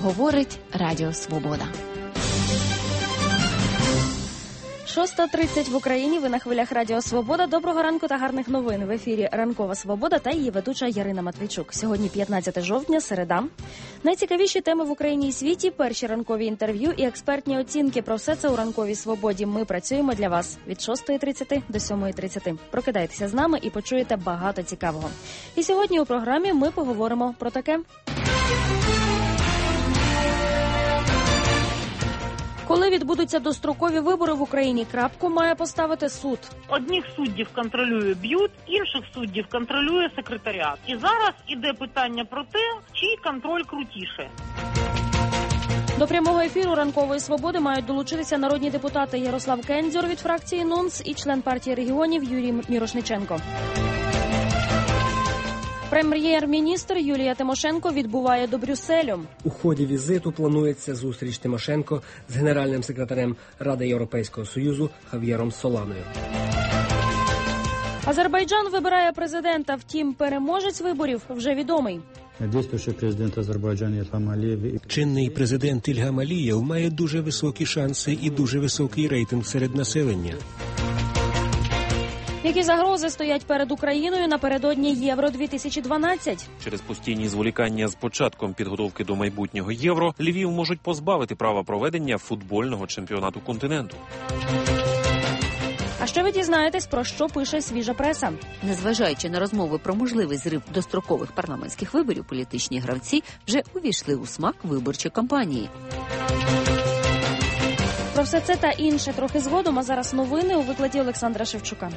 Говорить Радіо Свобода. 6:30 в Україні. Ви на хвилях Радіо Свобода. Доброго ранку та гарних новин. В ефірі Ранкова Свобода та її ведуча Ярина Матвійчук. Сьогодні 15 жовтня, середа. Найцікавіші теми в Україні і світі, перші ранкові інтерв'ю і експертні оцінки. Про все це у Ранковій Свободі. Ми працюємо для вас від 6:30 до 7:30. Прокидайтеся з нами і почуєте багато цікавого. І сьогодні у програмі ми поговоримо про таке. Коли відбудуться дострокові вибори в Україні, крапку має поставити суд. Одних суддів контролює БЮТ, інших суддів контролює секретаріат. І зараз іде питання про те, чий контроль крутіше. До прямого ефіру Ранкової Свободи мають долучитися народні депутати Ярослав Кендзюр від фракції НУНС і член партії регіонів Юрій Мірошниченко. Прем'єр-міністр Юлія Тимошенко відбуває до Брюсселю. У ході візиту планується зустріч Тимошенко з генеральним секретарем Ради Європейського Союзу Хав'єром Соланою. Азербайджан вибирає президента, втім, переможець виборів вже відомий. Діючий президент Азербайджану Ільгам Алієв. Чинний президент Ільгам Алієв має дуже високі шанси і дуже високий рейтинг серед населення. Які загрози стоять перед Україною напередодні Євро-2012? Через постійні зволікання з початком підготовки до майбутнього Євро Львів можуть позбавити права проведення футбольного чемпіонату континенту. А що ви дізнаєтесь, про що пише свіжа преса? Незважаючи на розмови про можливий зрив дострокових парламентських виборів, політичні гравці вже увійшли у смак виборчої кампанії. Про все це та інше трохи згодом, а зараз новини у викладі Олександра Шевчука.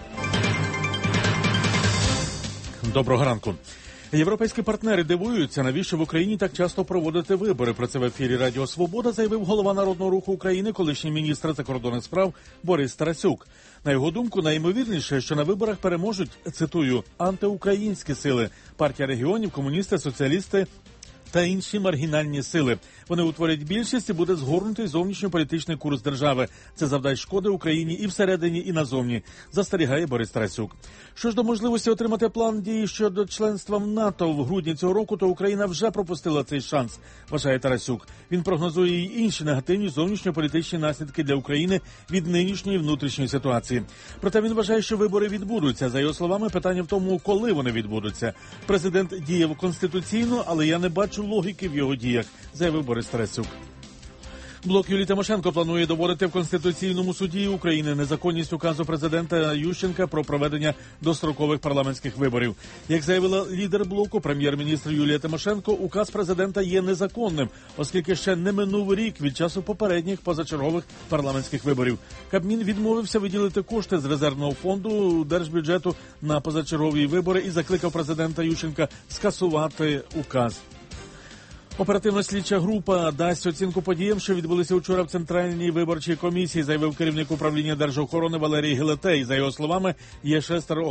Доброго ранку. Європейські партнери дивуються, навіщо в Україні так часто проводити вибори. Про це в ефірі Радіо Свобода заявив голова Народного руху України, колишній міністр закордонних справ Борис Тарасюк. На його думку, найімовірніше, що на виборах переможуть, цитую, антиукраїнські сили, партія регіонів, комуністи, соціалісти та інші маргінальні сили. Вони утворять більшість і буде згорнутий зовнішньополітичний курс держави. Це завдасть шкоди Україні і всередині, і назовні, застерігає Борис Тарасюк. Що ж до можливості отримати план дії щодо членства в НАТО в грудні цього року, то Україна вже пропустила цей шанс, вважає Тарасюк. Він прогнозує й інші негативні зовнішньополітичні наслідки для України від нинішньої внутрішньої ситуації. Проте він вважає, що вибори відбудуться. За його словами, питання в тому, коли вони відбудуться. Президент діяв конституційно, але я не бачу логіки в його діях, заявив Борис Тарасюк. Блок Юлії Тимошенко планує доводити в Конституційному суді України незаконність указу президента Ющенка про проведення дострокових парламентських виборів. Як заявила лідер блоку, прем'єр-міністр Юлія Тимошенко, указ президента є незаконним, оскільки ще не минув рік від часу попередніх позачергових парламентських виборів. Кабмін відмовився виділити кошти з резервного фонду держбюджету на позачергові вибори і закликав президента Ющенка скасувати указ. Оперативно-слідча група дасть оцінку подіям, що відбулися вчора в Центральній виборчій комісії, заявив керівник управління держохорони Валерій Гелетей. За його словами, є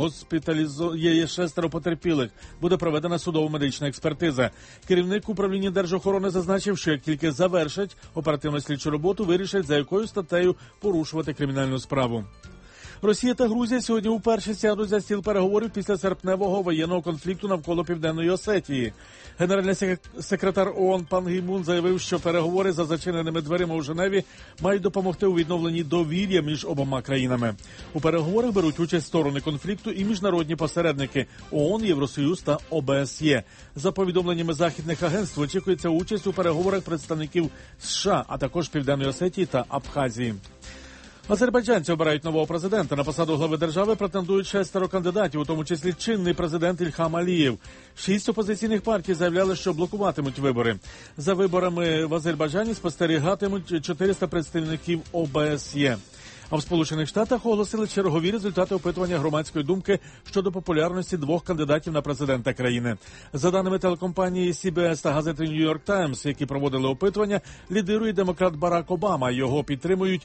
шестеро потерпілих. Буде проведена судово-медична експертиза. Керівник управління держохорони зазначив, що як тільки завершать оперативно-слідчу роботу, вирішать, за якою статтею порушувати кримінальну справу. Росія та Грузія сьогодні вперше сядуть за стіл переговорів після серпневого воєнного конфлікту навколо Південної Осетії. Генеральний секретар ООН Пан Гі Мун заявив, що переговори за зачиненими дверима у Женеві мають допомогти у відновленні довір'я між обома країнами. У переговорах беруть участь сторони конфлікту і міжнародні посередники – ООН, Євросоюз та ОБСЄ. За повідомленнями західних агентств, очікується участь у переговорах представників США, а також Південної Осетії та Абхазії. Азербайджанці обирають нового президента. На посаду глави держави претендують 6 кандидатів, у тому числі чинний президент Ільгам Алієв. 6 опозиційних партій заявляли, що блокуватимуть вибори. За виборами в Азербайджані спостерігатимуть 400 представників ОБСЄ. А в Сполучених Штатах оголосили чергові результати опитування громадської думки щодо популярності 2 кандидатів на президента країни. За даними телекомпанії CBS та газети New York Times, які проводили опитування, лідирує демократ Барак Обама. Його підтримують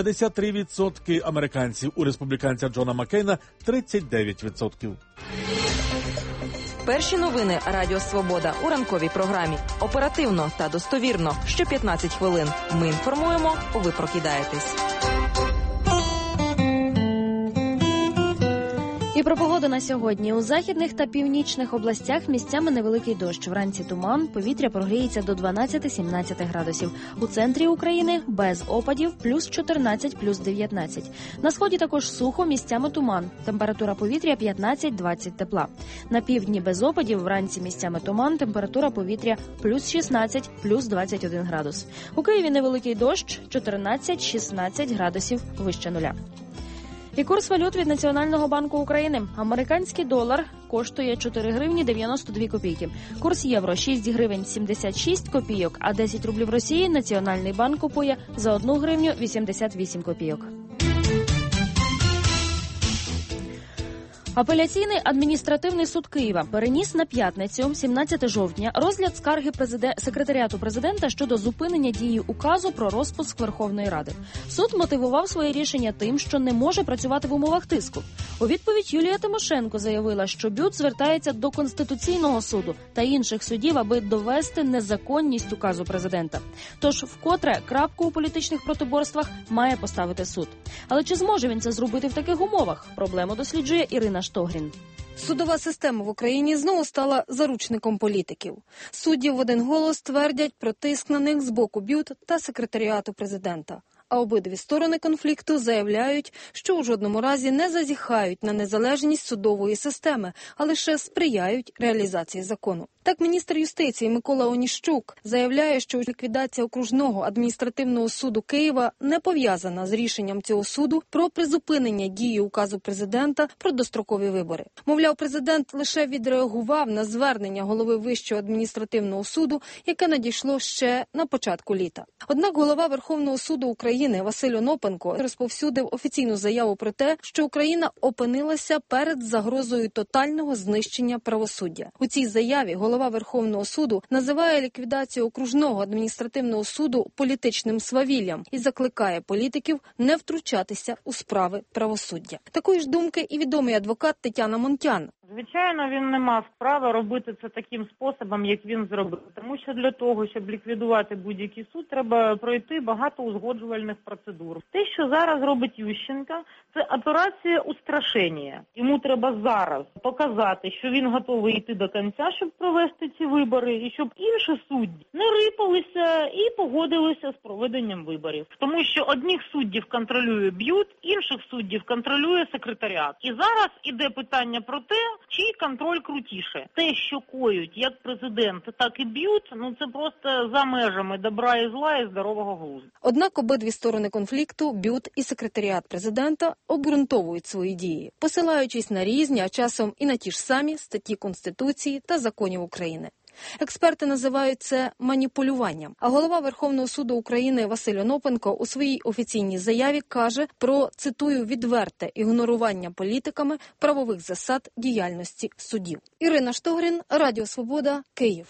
53% американців. У республіканця Джона Маккейна – 39%. Перші новини Радіо Свобода у ранковій програмі. Оперативно та достовірно. Що 15 хвилин. Ми інформуємо, ви прокидаєтесь. І про погоду на сьогодні. У західних та північних областях місцями невеликий дощ. Вранці туман, повітря прогріється до 12-17 градусів. У центрі України без опадів плюс 14, плюс 19. На сході також сухо, місцями туман. Температура повітря 15-20 тепла. На півдні без опадів, вранці місцями туман, температура повітря плюс 16, плюс 21 градус. У Києві невеликий дощ 14-16 градусів вище нуля. І курс валют від Національного банку України. Американський долар коштує 4 гривні 92 копійки. Курс євро 6 гривень 76 копійок, а 10 рублів Росії Національний банк купує за 1 гривню 88 копійок. Апеляційний адміністративний суд Києва переніс на п'ятницю, 17 жовтня, розгляд скарги секретаріату президента щодо зупинення дії указу про розпуск Верховної Ради. Суд мотивував своє рішення тим, що не може працювати в умовах тиску. У відповідь Юлія Тимошенко заявила, що БЮТ звертається до Конституційного суду та інших судів, аби довести незаконність указу президента. Тож, вкотре, крапку у політичних протиборствах має поставити суд. Але чи зможе він це зробити в таких умовах? Проблему досліджує Ірина Штогрін. Судова система в Україні знову стала заручником політиків. Судді в один голос твердять про тиск на них з боку БЮТ та секретаріату президента. А обидві сторони конфлікту заявляють, що у жодному разі не зазіхають на незалежність судової системи, а лише сприяють реалізації закону. Так, міністр юстиції Микола Оніщук заявляє, що ліквідація окружного адміністративного суду Києва не пов'язана з рішенням цього суду про призупинення дії указу президента про дострокові вибори. Мовляв, президент лише відреагував на звернення голови Вищого адміністративного суду, яке надійшло ще на початку літа. Однак голова Верховного суду України Василь Онопенко розповсюдив офіційну заяву про те, що Україна опинилася перед загрозою тотального знищення правосуддя. У цій заяві голова Верховного суду називає ліквідацію окружного адміністративного суду політичним свавіллям і закликає політиків не втручатися у справи правосуддя. Такої ж думки і відомий адвокат Тетяна Монтян. Звичайно, він не мав права робити це таким способом, як він зробив. Тому що для того, щоб ліквідувати будь-який суд, треба пройти багато узгоджувальних процедур. Те, що зараз робить Ющенко, це операція устрашення. Йому треба зараз показати, що він готовий йти до кінця, щоб провести ці вибори, і щоб інші судді не рипалися і погодилися з проведенням виборів. Тому що одних суддів контролює БЮТ, інших суддів контролює секретаріат. І зараз іде питання про те, чий контроль крутіше. Те, що коють як президент, так і БЮТ, це просто за межами добра і зла і здорового глузду. Однак обидві сторони конфлікту, БЮТ і секретаріат президента, обґрунтовують свої дії, посилаючись на різні, а часом і на ті ж самі статті Конституції та законів України. Експерти називають це маніпулюванням. А голова Верховного суду України Василь Онопенко у своїй офіційній заяві каже про, цитую, відверте ігнорування політиками правових засад діяльності судів. Ірина Штогрін, Радіо Свобода, Київ.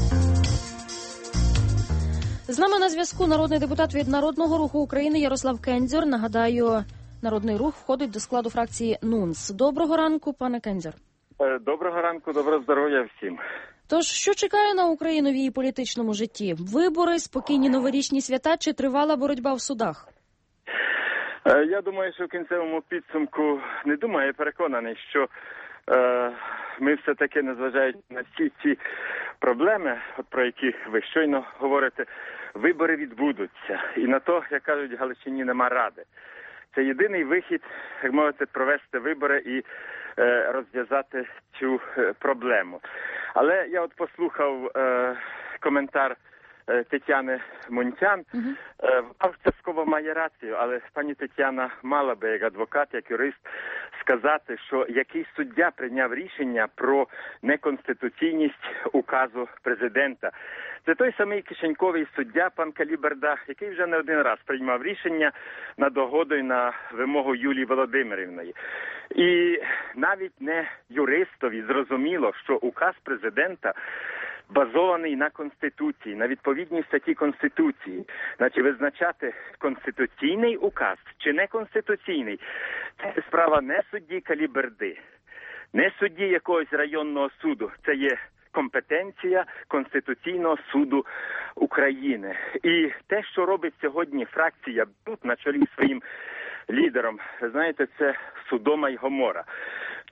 З нами на зв'язку народний депутат від Народного руху України Ярослав Кендзюр. Нагадаю, Народний рух входить до складу фракції НУНС. Доброго ранку, пане Кендзюр. Доброго ранку, доброго здоров'я всім. Тож, що чекає на Україну в її політичному житті? Вибори, спокійні новорічні свята чи тривала боротьба в судах? Я думаю, що в кінцевому підсумку не думаю, я переконаний, що ми все-таки, незважаючи на всі ці проблеми, про які ви щойно говорите, вибори відбудуться. І на то, як кажуть, в Галичині нема ради. Це єдиний вихід, як мовити, провести вибори і розв'язати цю проблему. Але я от послухав коментар Тетяни Монтян. Вона частково має рацію, але пані Тетяна мала би, як адвокат, як юрист, сказати, що який суддя прийняв рішення про неконституційність указу президента. Це той самий кишеньковий суддя, пан Каліберда, який вже не один раз приймав рішення на догоду і на вимогу Юлії Володимирівної. І навіть не юристові зрозуміло, що указ президента базований на Конституції, на відповідній статті Конституції. Значить, визначати конституційний указ чи неконституційний – це справа не судді Каліберди, не судді якогось районного суду. Це є компетенція Конституційного суду України. І те, що робить сьогодні фракція БЮТ на чолі своїм лідером, ви знаєте, це Содома й Гомора.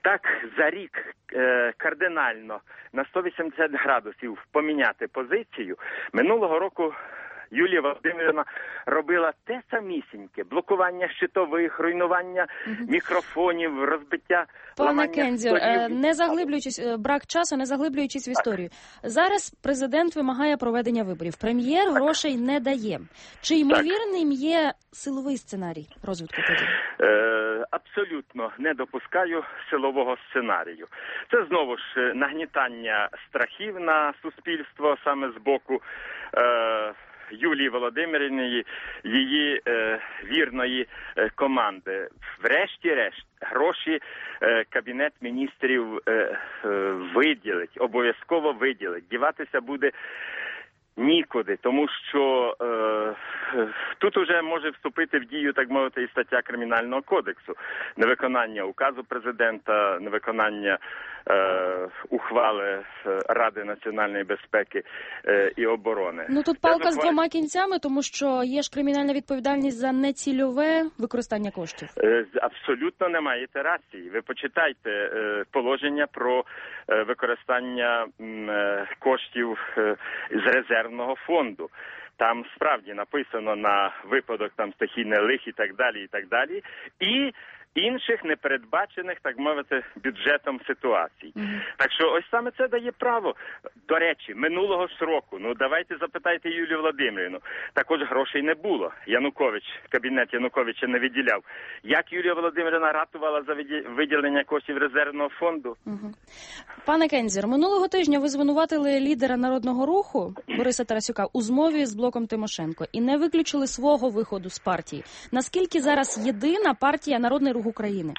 так за рік кардинально на 180 градусів поміняти позицію. Минулого року Юлія Володимирівна робила те самісіньке: блокування щитових, руйнування мікрофонів, розбиття, Пане Кензір, не заглиблюючись, брак часу, не заглиблюючись в історію. Зараз президент вимагає проведення виборів. Прем'єр грошей не дає. Чи ймовірним є силовий сценарій розвитку подій? Абсолютно не допускаю силового сценарію. Це знову ж нагнітання страхів на суспільство саме з боку Юлії Володимирівни, її вірної команди. Врешті-решт, гроші Кабінет міністрів виділить, обов'язково виділить. Діватися буде нікуди, тому що тут уже може вступити в дію, так мовити, і стаття Кримінального кодексу. Невиконання указу президента, невиконання ухвали Ради національної безпеки і оборони. Ну тут палка з двома кінцями, тому що є ж кримінальна відповідальність за нецільове використання коштів. Абсолютно не маєте рації. Ви почитайте положення про використання коштів з резервного фонду. Там справді написано на випадок стихійних лих і так далі, і інших непередбачених, так мовити, бюджетом ситуацій. Так що ось саме це дає право. До речі, минулого ж року, давайте запитайте Юлію Володимирівну, також грошей не було. Кабінет Януковича не виділяв. Як Юлія Володимирівна ратувала за виділення коштів резервного фонду? Пане Кензір, минулого тижня ви звинуватили лідера Народного руху Бориса Тарасюка у змові з блоком Тимошенко і не виключили свого виходу з партії. Наскільки зараз єдина партія Народний рух України?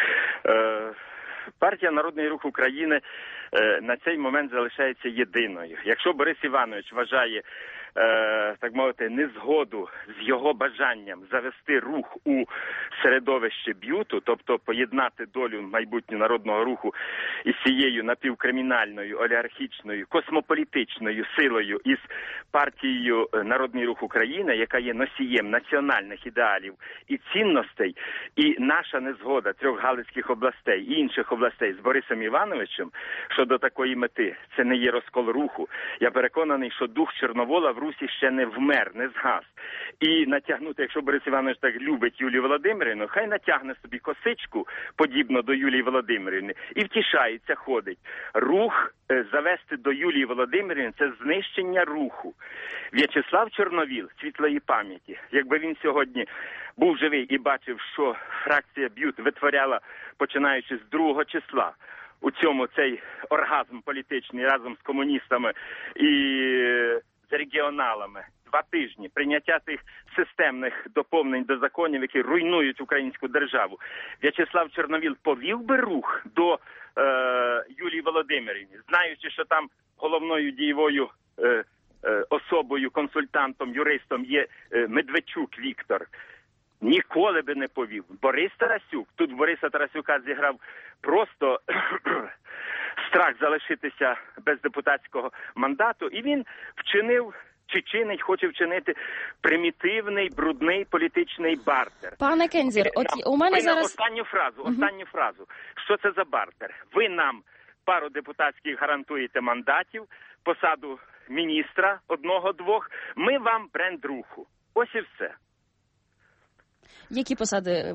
Партія Народний рух України на цей момент залишається єдиною. Якщо Борис Іванович вважає, так мовити, незгоду з його бажанням завести рух у середовище б'юту, тобто поєднати долю майбутнього Народного руху із цією напівкримінальною, олігархічною, космополітичною силою із партією Народний рух України, яка є носієм національних ідеалів і цінностей, і наша незгода 3 галицьких областей і інших областей з Борисом Івановичем щодо такої мети, це не є розкол руху. Я переконаний, що дух Чорновола в Русі ще не вмер, не згас. І натягнути, якщо Борис Іванович так любить Юлію Володимирівну, хай натягне собі косичку, подібно до Юлії Володимирівни, і втішається, ходить. Рух завести до Юлії Володимирівни – це знищення руху. В'ячеслав Чорновіл, світлої пам'яті, якби він сьогодні був живий і бачив, що фракція БЮТ витворяла, починаючи з 2 числа, у цьому цей оргазм політичний разом з комуністами і з регіоналами, 2 тижні прийняття тих системних доповнень до законів, які руйнують українську державу. В'ячеслав Чорновіл повів би рух до Юлії Володимирівни, знаючи, що там головною дієвою особою, консультантом, юристом є Медведчук Віктор. Ніколи би не повів. Борис Тарасюк, тут Бориса Тарасюка зіграв просто страх залишитися без депутатського мандату, і він вчинив, чи чинить, хоче вчинити примітивний, брудний політичний бартер. Пане Кензір, у мене зараз... Останню фразу. Що це за бартер? Ви нам пару депутатських гарантуєте мандатів, посаду міністра 1-2, ми вам бренд руху. Ось і все. Які посади?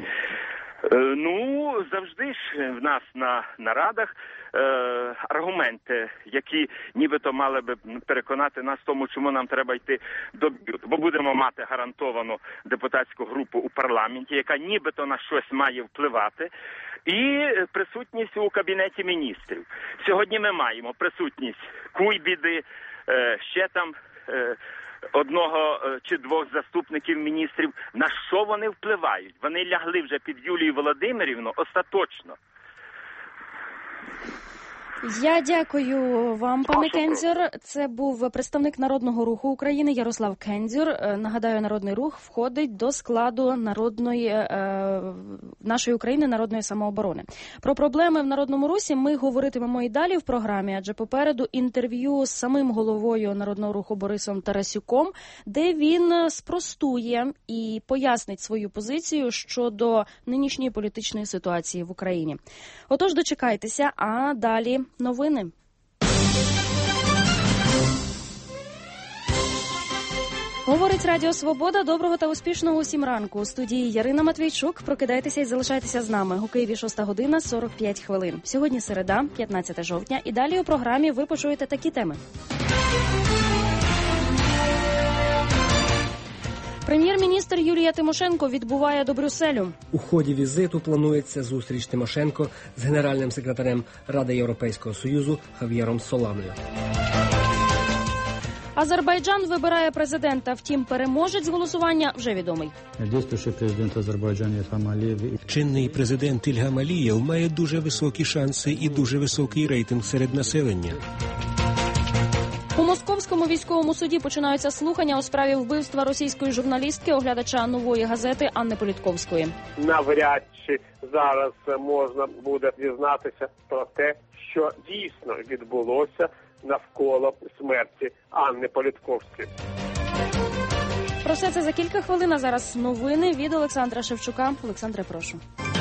Завжди ж в нас на нарадах аргументи, які нібито мали би переконати нас в тому, чому нам треба йти до БЮТ. Бо будемо мати гарантовану депутатську групу у парламенті, яка нібито на щось має впливати, і присутність у Кабінеті міністрів. Сьогодні ми маємо присутність Куйбіди, ще там 1 чи 2 заступників міністрів. На що вони впливають? Вони лягли вже під Юлію Володимирівну остаточно. Я дякую вам, пане Кендзюр. Це був представник Народного руху України Ярослав Кендзюр. Нагадаю, Народний рух входить до складу нашої України народної самооборони. Про проблеми в Народному русі ми говоритимемо і далі в програмі, адже попереду інтерв'ю з самим головою Народного руху Борисом Тарасюком, де він спростує і пояснить свою позицію щодо нинішньої політичної ситуації в Україні. Отож, дочекайтеся, а далі новини. Говорить Радіо Свобода. Доброго та успішного усім ранку. У студії Ярина Матвійчук. Прокидайтеся і залишайтеся з нами. У Києві 6 година 45 хвилин. Сьогодні середа, 15 жовтня. І далі у програмі ви почуєте такі теми. Прем'єр-міністр Юлія Тимошенко відбуває до Брюсселю. У ході візиту планується зустріч Тимошенко з генеральним секретарем Ради Європейського Союзу Хав'єром Соланою. Азербайджан вибирає президента, втім переможець голосування вже відомий. Діючий президент Азербайджану Ільхам Алієв. Чинний президент Ільхам Алієв має дуже високі шанси і дуже високий рейтинг серед населення. У Московському військовому суді починаються слухання у справі вбивства російської журналістки, оглядача «Нової газети» Анни Політковської. Навряд чи зараз можна буде дізнатися про те, що дійсно відбулося навколо смерті Анни Політковської. Про все це за кілька хвилин, а зараз новини від Олександра Шевчука. Олександре, прошу.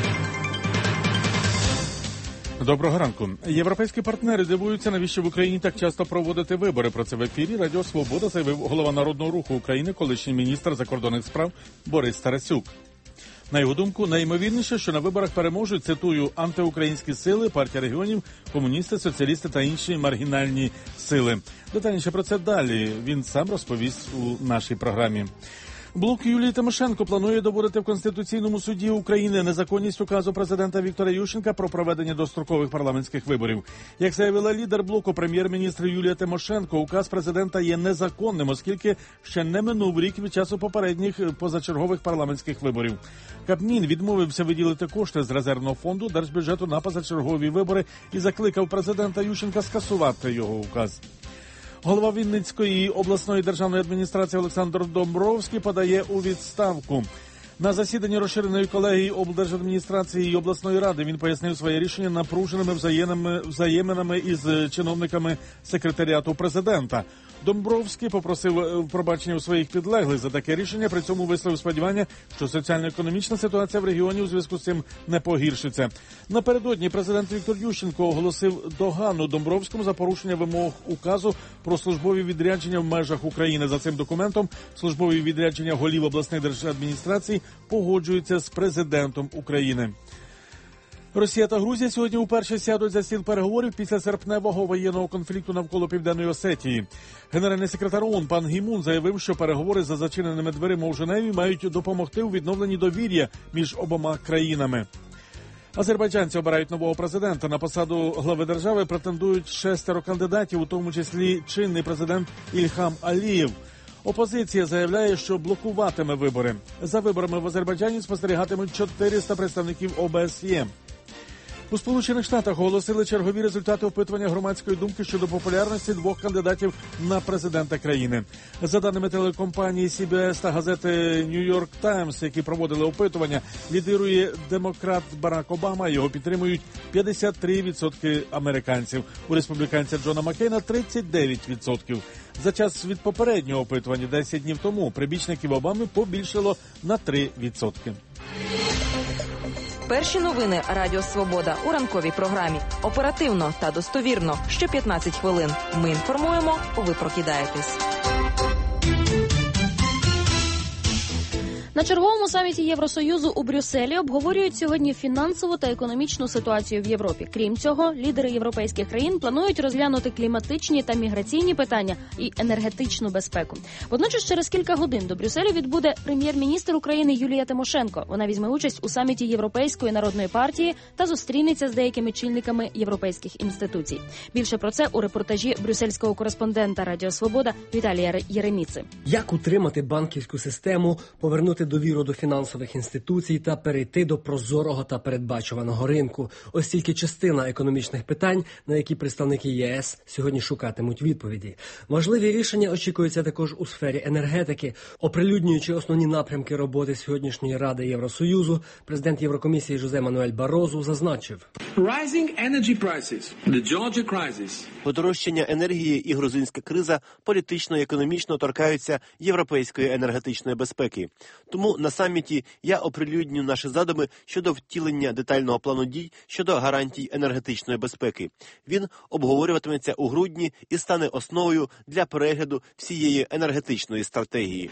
Доброго ранку. Європейські партнери дивуються, навіщо в Україні так часто проводити вибори. Про це в ефірі Радіо Свобода заявив голова Народного руху України, колишній міністр закордонних справ Борис Тарасюк. На його думку, найімовірніше, що на виборах переможуть, цитую, антиукраїнські сили, партія регіонів, комуністи, соціалісти та інші маргінальні сили. Детальніше про це далі він сам розповість у нашій програмі. Блок Юлії Тимошенко планує доводити в Конституційному суді України незаконність указу президента Віктора Ющенка про проведення дострокових парламентських виборів. Як заявила лідер блоку, прем'єр-міністр Юлія Тимошенко, указ президента є незаконним, оскільки ще не минув рік від часу попередніх позачергових парламентських виборів. Кабмін відмовився виділити кошти з резервного фонду держбюджету на позачергові вибори і закликав президента Ющенка скасувати його указ. Голова Вінницької обласної державної адміністрації Олександр Домбровський подає у відставку. На засіданні розширеної колегії облдержадміністрації і обласної ради він пояснив своє рішення напруженими взаєминами із чиновниками секретаріату президента. Домбровський попросив пробачення у своїх підлеглих за таке рішення, при цьому висловив сподівання, що соціально-економічна ситуація в регіоні у зв'язку з цим не погіршиться. Напередодні президент Віктор Ющенко оголосив догану Домбровському за порушення вимог указу про службові відрядження в межах України. За цим документом службові відрядження голів обласних держадміністрацій погоджуються з президентом України. Росія та Грузія сьогодні уперше сядуть за стіл переговорів після серпневого воєнного конфлікту навколо Південної Осетії. Генеральний секретар ООН Пан Гі Мун заявив, що переговори за зачиненими дверима у Женеві мають допомогти у відновленні довір'я між обома країнами. Азербайджанці обирають нового президента. На посаду глави держави претендують 6 кандидатів, у тому числі чинний президент Ільхам Алієв. Опозиція заявляє, що блокуватиме вибори. За виборами в Азербайджані спостерігатимуть 400 представників ОБСЄ. У Сполучених Штатах оголосили чергові результати опитування громадської думки щодо популярності двох кандидатів на президента країни. За даними телекомпанії CBS та газети New York Times, які проводили опитування, лідирує демократ Барак Обама, його підтримують 53% американців. У республіканця Джона Маккейна 39%. За час від попереднього опитування 10 днів тому прибічників Обами побільшало на 3%. Перші новини Радіо Свобода у ранковій програмі. Оперативно та достовірно. Що 15 хвилин. Ми інформуємо, ви прокидаєтесь. На черговому саміті Євросоюзу у Брюсселі обговорюють сьогодні фінансову та економічну ситуацію в Європі. Крім цього, лідери європейських країн планують розглянути кліматичні та міграційні питання і енергетичну безпеку. Водночас через кілька годин до Брюсселю відбуде прем'єр-міністр України Юлія Тимошенко. Вона візьме участь у саміті Європейської народної партії та зустрінеться з деякими чільниками європейських інституцій. Більше про це у репортажі брюссельського кореспондента Радіо Свобода Віталія Єреміци. Як утримати банківську систему, повернути відновити довіру до фінансових інституцій та перейти до прозорого та передбачуваного ринку. Ось тільки частина економічних питань, на які представники ЄС сьогодні шукатимуть відповіді. Важливі рішення очікуються також у сфері енергетики. Оприлюднюючи основні напрямки роботи сьогоднішньої Ради Євросоюзу, президент Єврокомісії Жозе Мануель Барозу зазначив: подорожчання енергії і грузинська криза політично і економічно торкаються європейської енергетичної безпеки. Тому на саміті я оприлюдню наші задуми щодо втілення детального плану дій щодо гарантій енергетичної безпеки. Він обговорюватиметься у грудні і стане основою для перегляду всієї енергетичної стратегії.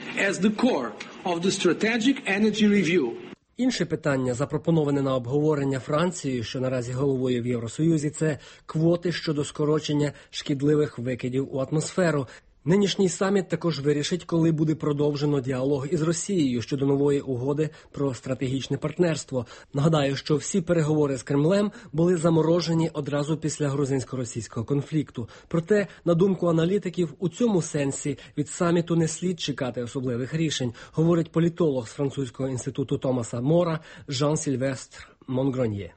Інше питання, запропоноване на обговорення Францією, що наразі головує в Євросоюзі, це квоти щодо скорочення шкідливих викидів у атмосферу. Нинішній саміт також вирішить, коли буде продовжено діалог із Росією щодо нової угоди про стратегічне партнерство. Нагадаю, що всі переговори з Кремлем були заморожені одразу після грузинсько-російського конфлікту. Проте, на думку аналітиків, у цьому сенсі від саміту не слід чекати особливих рішень, говорить політолог з французького інституту Томаса Мора Жан-Сильвестр Монгроньє.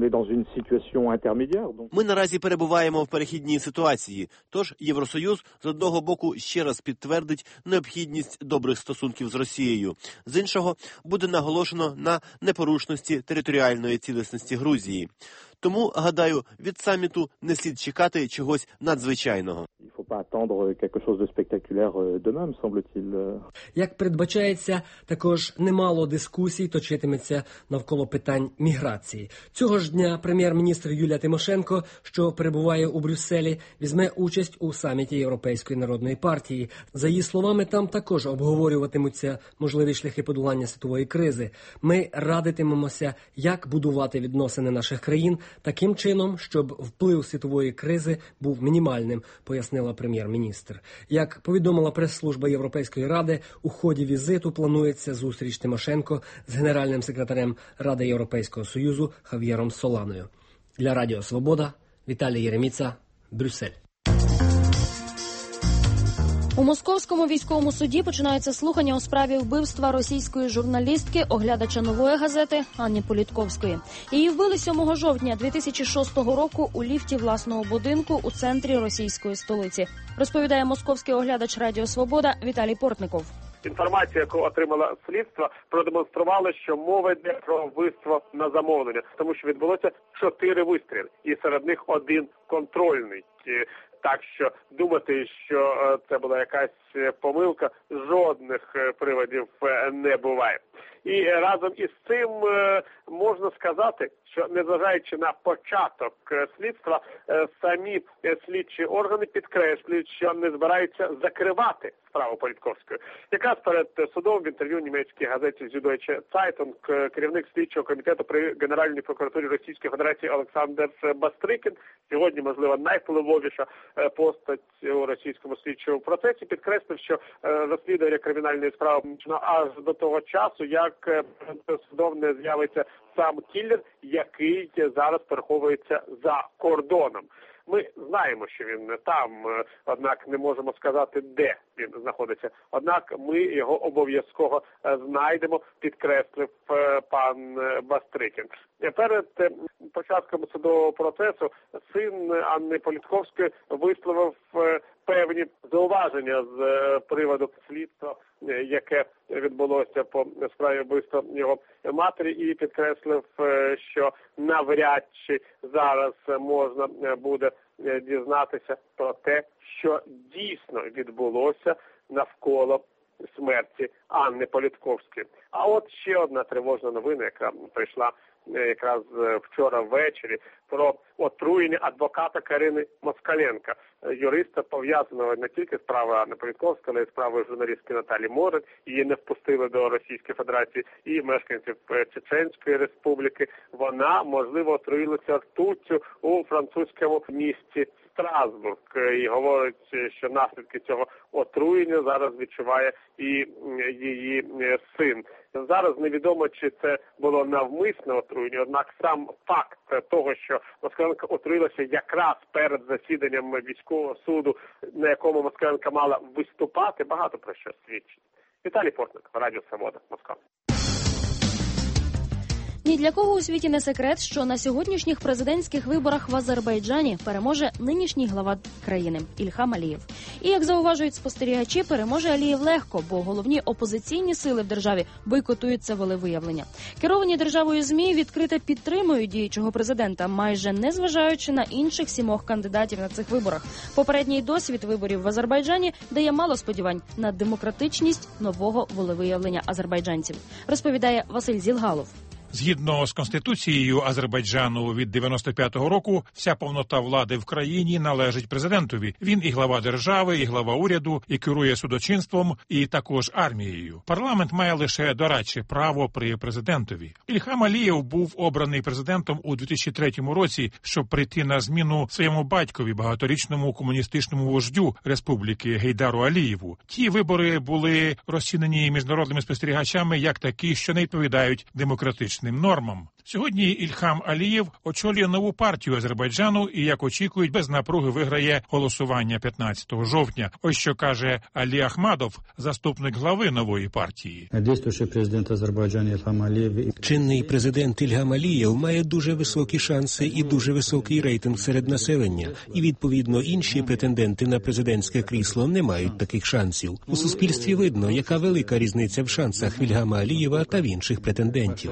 Ми наразі перебуваємо в перехідній ситуації, тож Євросоюз з одного боку ще раз підтвердить необхідність добрих стосунків з Росією, з іншого буде наголошено на непорушності територіальної цілісності Грузії. Тому, гадаю, від саміту не слід чекати чогось надзвичайного. Як передбачається, також немало дискусій точитиметься навколо питань міграції. Цього ж дня прем'єр-міністр Юлія Тимошенко, що перебуває у Брюсселі, візьме участь у саміті Європейської народної партії. За її словами, там також обговорюватимуться можливі шляхи подолання світової кризи. Ми радитимемося, як будувати відносини наших країн таким чином, щоб вплив світової кризи був мінімальним, пояснила прем'єр-міністр. Як повідомила прес-служба Європейської ради, у ході візиту планується зустріч Тимошенко з генеральним секретарем Ради Європейського Союзу Хав'єром Соланою. Для Радіо Свобода, Віталій Єреміца, Брюссель. У Московському військовому суді починаються слухання у справі вбивства російської журналістки, оглядача «Нової газети» Анни Політковської. Її вбили 7 жовтня 2006 року у ліфті власного будинку у центрі російської столиці. Розповідає московський оглядач Радіо Свобода Віталій Портников. Інформація, яку отримала слідство, продемонструвала, що мова йде про вбивство на замовлення, тому що відбулося 4 вистріли, і серед них 1 контрольний. Так що думати, що це була якась помилка, жодних приводів не буває. І разом із цим можна сказати, що незважаючи на початок слідства, самі слідчі органи підкреслюють, що не збираються закривати справу Політковської. Якраз перед судом в інтерв'ю німецькій газеті Süddeutsche Zeitung керівник слідчого комітету при Генеральній прокуратурі Російської Федерації Олександр Бастрикін, сьогодні, можливо, найвпливовіша постать у російському слідчому процесі, підкреслив, що розслідування кримінальної справи аж до того часу, як судом не з'явиться сам кіллер, який зараз переховується за кордоном. Ми знаємо, що він не там, однак не можемо сказати, де він знаходиться. Однак ми його обов'язково знайдемо, підкреслив пан Бастрикін. Перед початком судового процесу син Анни Політковської висловив певні зауваження з приводу слідства, яке відбулося по справі вбивства його матері, і підкреслив, що навряд чи зараз можна буде дізнатися про те, що дійсно відбулося навколо смерті Анни Політковської. А от ще одна тривожна новина, яка прийшла якраз вчора ввечері, про отруєння адвоката Карини Москаленка, юриста, пов'язаного не тільки з справою Анни Політковської, але й з справою журналістки Наталі Морин. Її не впустили до Російської Федерації і мешканців Чеченської Республіки. Вона, можливо, отруїлася ртуттю у французькому місті Страсбург. І говорить, що наслідки цього отруєння зараз відчуває і її син. Зараз невідомо, чи це було навмисне отруєння, однак сам факт того, що Москаленко отруїлася якраз перед засіданням військового суду, на якому Москаленко мала виступати, багато про що свідчить. Віталій Портник, Радіо Свобода, Москва. Ні для кого у світі не секрет, що на сьогоднішніх президентських виборах в Азербайджані переможе нинішній глава країни Ільхам Алієв. І, як зауважують спостерігачі, переможе Алієв легко, бо головні опозиційні сили в державі бойкотують це волевиявлення. Керовані державою ЗМІ відкрито підтримують діючого президента, майже не зважаючи на інших 7 кандидатів на цих виборах. Попередній досвід виборів в Азербайджані дає мало сподівань на демократичність нового волевиявлення азербайджанців, розповідає Василь Зілгалов. Згідно з Конституцією Азербайджану від 95-го року, вся повнота влади в країні належить президентові. Він і глава держави, і глава уряду, і керує судочинством, і також армією. Парламент має лише дорадче право при президентові. Ільхам Алієв був обраний президентом у 2003 році, щоб прийти на зміну своєму батькові, багаторічному комуністичному вождю республіки Гейдару Алієву. Ті вибори були розцінені міжнародними спостерігачами як такі, що не відповідають демократичним нормам. Сьогодні Ільхам Алієв очолює нову партію Азербайджану і, як очікують, без напруги виграє голосування 15 жовтня. Ось що каже Алі Ахмадов, заступник глави нової партії. Діючий президент Азербайджану Ільхам Алієв. Чинний президент Ільхам Алієв має дуже високі шанси і дуже високий рейтинг серед населення. І, відповідно, інші претенденти на президентське крісло не мають таких шансів. У суспільстві видно, яка велика різниця в шансах Ільхама Алієва та в інших претендентів.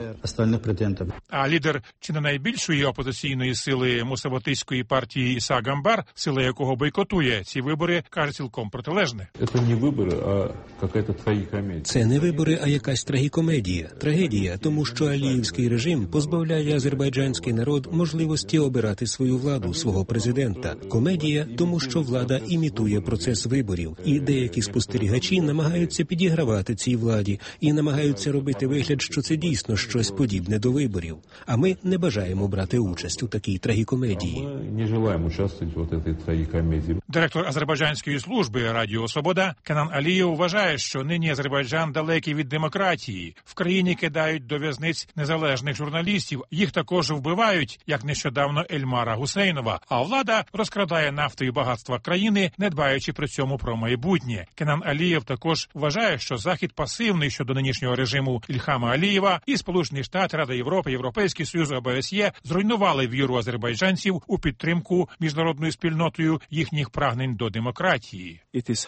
А лідер чи не найбільшої опозиційної сили мусаватистської партії Іса Гамбар, сила якого бойкотує ці вибори, каже цілком протилежне. Це не вибори, а якась трагікомедія. Це не вибори, а якась трагікомедія. Трагедія, тому що аліївський режим позбавляє азербайджанський народ можливості обирати свою владу, свого президента. Комедія, тому що влада імітує процес виборів. І деякі спостерігачі намагаються підігравати цій владі і намагаються робити вигляд, що це дійсно щось подібне до виборів. А ми не бажаємо брати участь у такій трагікомедії. Ми не желаємо участвувати в цій трагікомедії. Директор азербайджанської служби Радіо Свобода Кенан Алієв вважає, що нині Азербайджан далекий від демократії. В країні кидають до в'язниць незалежних журналістів. Їх також вбивають, як нещодавно Ельмара Гусейнова. А влада розкрадає нафту і багатства країни, не дбаючи при цьому про майбутнє. Кенан Алієв також вважає, що Захід пасивний щодо нинішнього режиму Ільхама Алієва, і Сполучені Штати, Рада Європи, Європейський Союз, ОБСЄ зруйнували віру азербайджанців у підтримку міжнародною спільнотою їхніх прагнень до демократії.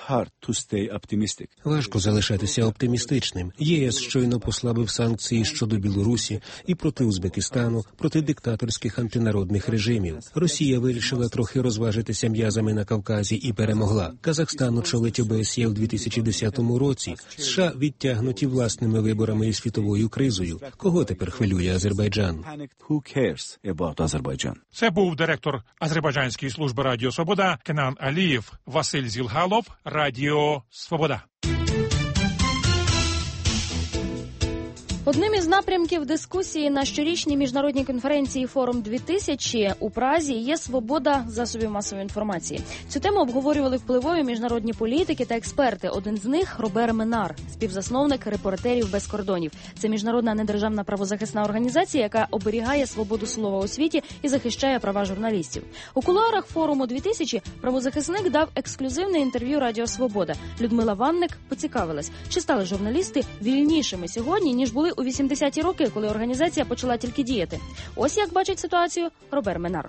Важко залишатися оптимістичним. ЄС щойно послабив санкції щодо Білорусі і проти Узбекистану, проти диктаторських антинародних режимів. Росія вирішила трохи розважитися м'язами на Кавказі і перемогла. Казахстан очолить ОБСЄ у 2010 році. США відтягнуті власними виборами і світовою кризою. Кого тепер хвилює Азербайджан? Це був директор азербайджанської служби Радіо Свобода Кенан Алієв. Василь Зілгалов, Радіо Свобода. Одним із напрямків дискусії на щорічній міжнародній конференції «Форум-2000» у Празі є свобода засобів масової інформації. Цю тему обговорювали впливові міжнародні політики та експерти. Один з них – Робер Менар, співзасновник «Репортерів без кордонів». Це міжнародна недержавна правозахисна організація, яка оберігає свободу слова у світі і захищає права журналістів. У кулуарах «Форуму-2000» правозахисник дав ексклюзивне інтерв'ю Радіо Свобода. Людмила Ванник поцікавилась, чи стали журналісти вільнішими сьогодні, ніж були у 80-ті роки, коли організація почала тільки діяти. Ось як бачить ситуацію Робер Менар.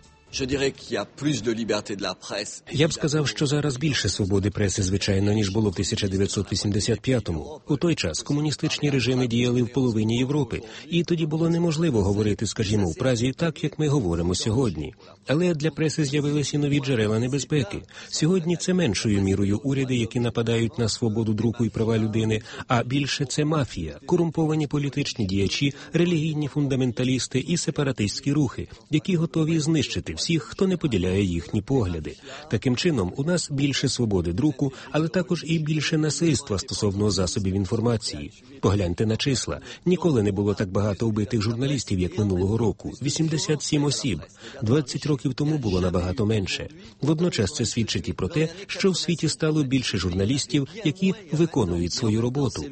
Я б сказав, що зараз більше свободи преси, звичайно, ніж було в 1985-му. У той час комуністичні режими діяли в половині Європи, і тоді було неможливо говорити, скажімо, в Празі так, як ми говоримо сьогодні. Але для преси з'явилися нові джерела небезпеки. Сьогодні це меншою мірою уряди, які нападають на свободу друку і права людини, а більше це мафія, корумповані політичні діячі, релігійні фундаменталісти і сепаратистські рухи, які готові знищити всіх, хто не поділяє їхні погляди. Таким чином, у нас більше свободи друку, але також і більше насильства стосовно засобів інформації. Погляньте на числа. Ніколи не було так багато вбитих журналістів, як минулого року. 87 осіб. 20 років тому було набагато менше. Водночас це свідчить і про те, що в світі стало більше журналістів, які виконують свою роботу.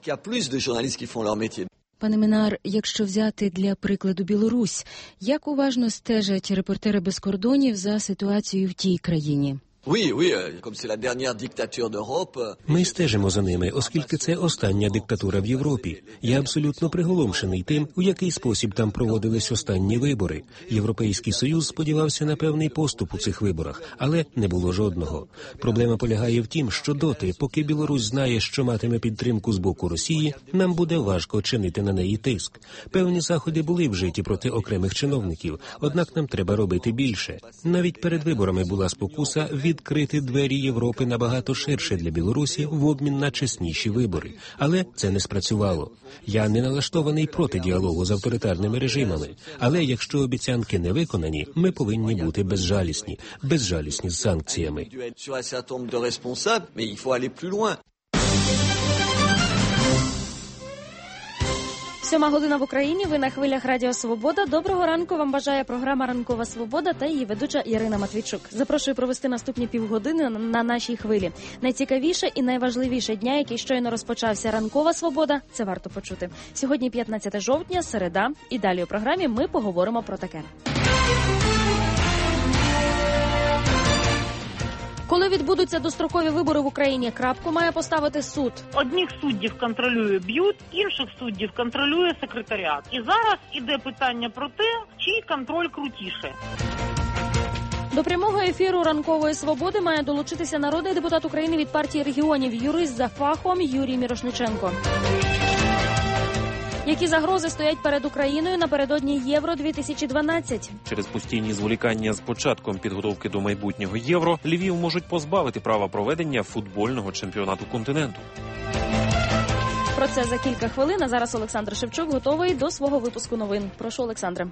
Пане Менар, якщо взяти для прикладу Білорусь, як уважно стежать репортери без кордонів за ситуацією в тій країні? Ми стежимо за ними, оскільки це остання диктатура в Європі. Я абсолютно приголомшений тим, у який спосіб там проводились останні вибори. Європейський Союз сподівався на певний поступ у цих виборах, але не було жодного. Проблема полягає в тім, що доти, поки Білорусь знає, що матиме підтримку з боку Росії, нам буде важко чинити на неї тиск. Певні заходи були вжиті проти окремих чиновників, однак нам треба робити більше. Навіть перед виборами була спокуса відкрити двері Європи набагато ширше для Білорусі в обмін на чесніші вибори. Але це не спрацювало. Я не налаштований проти діалогу з авторитарними режимами. Але якщо обіцянки не виконані, ми повинні бути безжалісні з санкціями. 7:00 в Україні. Ви на хвилях Радіо Свобода. Доброго ранку вам бажає програма «Ранкова Свобода» та її ведуча Ярина Матвійчук. Запрошую провести наступні півгодини на нашій хвилі. Найцікавіше і найважливіше дня, який щойно розпочався. «Ранкова Свобода» – це варто почути. Сьогодні 15 жовтня, середа. І далі у програмі ми поговоримо про таке. Коли відбудуться дострокові вибори в Україні, крапку має поставити суд. Одних суддів контролює БЮТ, інших суддів контролює секретаріат. І зараз іде питання про те, чий контроль крутіше. До прямого ефіру «Ранкової свободи» має долучитися народний депутат України від партії регіонів, юрист за фахом Юрій Мірошниченко. Які загрози стоять перед Україною напередодні Євро-2012? Через постійні зволікання з початком підготовки до майбутнього Євро Львів можуть позбавити права проведення футбольного чемпіонату континенту. Про це за кілька хвилин. А зараз Олександр Шевчук готовий до свого випуску новин. Прошу, Олександре.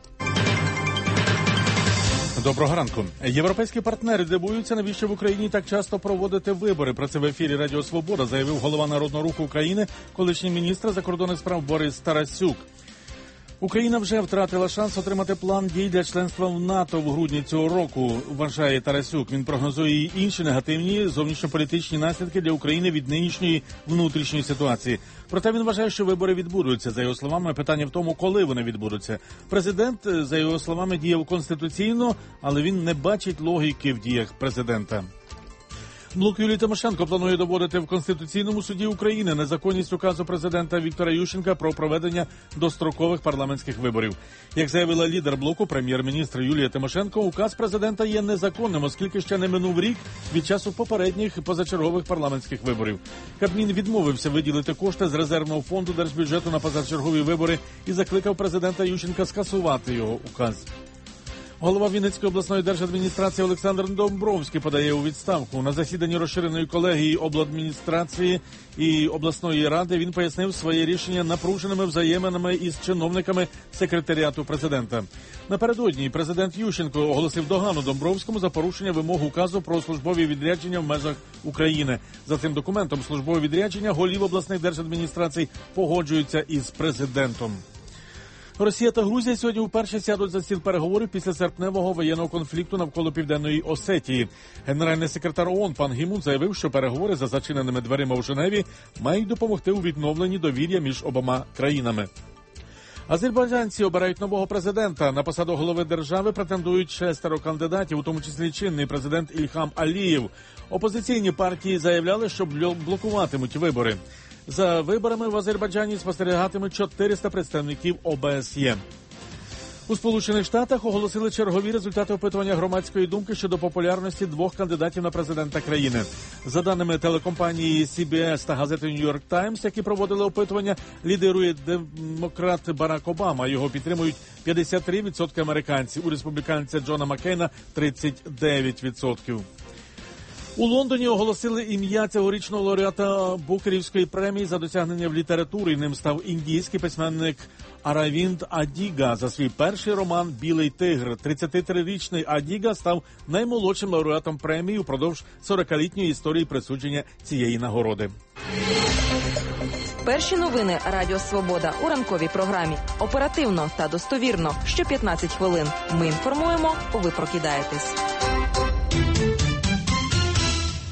Доброго ранку. Європейські партнери дивуються, навіщо в Україні так часто проводити вибори. Про це в ефірі Радіо Свобода заявив голова Народного руху України, колишній міністр закордонних справ Борис Тарасюк. Україна вже втратила шанс отримати план дій для членства в НАТО в грудні цього року, вважає Тарасюк. Він прогнозує і інші негативні зовнішньополітичні наслідки для України від нинішньої внутрішньої ситуації. Проте він вважає, що вибори відбудуться. За його словами, питання в тому, коли вони відбудуться. Президент, за його словами, діяв конституційно, але він не бачить логіки в діях президента. Блок Юлії Тимошенко планує доводити в Конституційному суді України незаконність указу президента Віктора Ющенка про проведення дострокових парламентських виборів. Як заявила лідер блоку, прем'єр-міністр Юлія Тимошенко, указ президента є незаконним, оскільки ще не минув рік від часу попередніх позачергових парламентських виборів. Кабмін відмовився виділити кошти з резервного фонду держбюджету на позачергові вибори і закликав президента Ющенка скасувати його указ. Голова Вінницької обласної держадміністрації Олександр Домбровський подає у відставку. На засіданні розширеної колегії обладміністрації і обласної ради він пояснив своє рішення напруженими взаєминами із чиновниками секретаріату президента. Напередодні президент Ющенко оголосив догану Домбровському за порушення вимог указу про службові відрядження в межах України. За цим документом службове відрядження голів обласних держадміністрацій погоджуються із президентом. Росія та Грузія сьогодні вперше сядуть за стіл переговорів після серпневого воєнного конфлікту навколо Південної Осетії. Генеральний секретар ООН Пан Гі Мун заявив, що переговори за зачиненими дверима в Женеві мають допомогти у відновленні довір'я між обома країнами. Азербайджанці обирають нового президента. На посаду голови держави претендують 6 кандидатів, у тому числі чинний президент Ільхам Алієв. Опозиційні партії заявляли, що блокуватимуть вибори. За виборами в Азербайджані спостерігатимуть 400 представників ОБСЄ. У Сполучених Штатах оголосили чергові результати опитування громадської думки щодо популярності двох кандидатів на президента країни. За даними телекомпанії CBS та газети New York Times, які проводили опитування, лідирує демократ Барак Обама. Його підтримують 53% американців. У республіканця Джона Маккейна – 39%. У Лондоні оголосили ім'я цьогорічного лауреата Букерівської премії за досягнення в літературі. Ним став індійський письменник Аравінд Адіга за свій перший роман «Білий тигр». 33-річний Адіга став наймолодшим лауреатом премії упродовж 40-літньої історії присудження цієї нагороди. Перші новини Радіо Свобода у ранковій програмі. Оперативно та достовірно. Що 15 хвилин. Ми інформуємо, ви прокидаєтесь.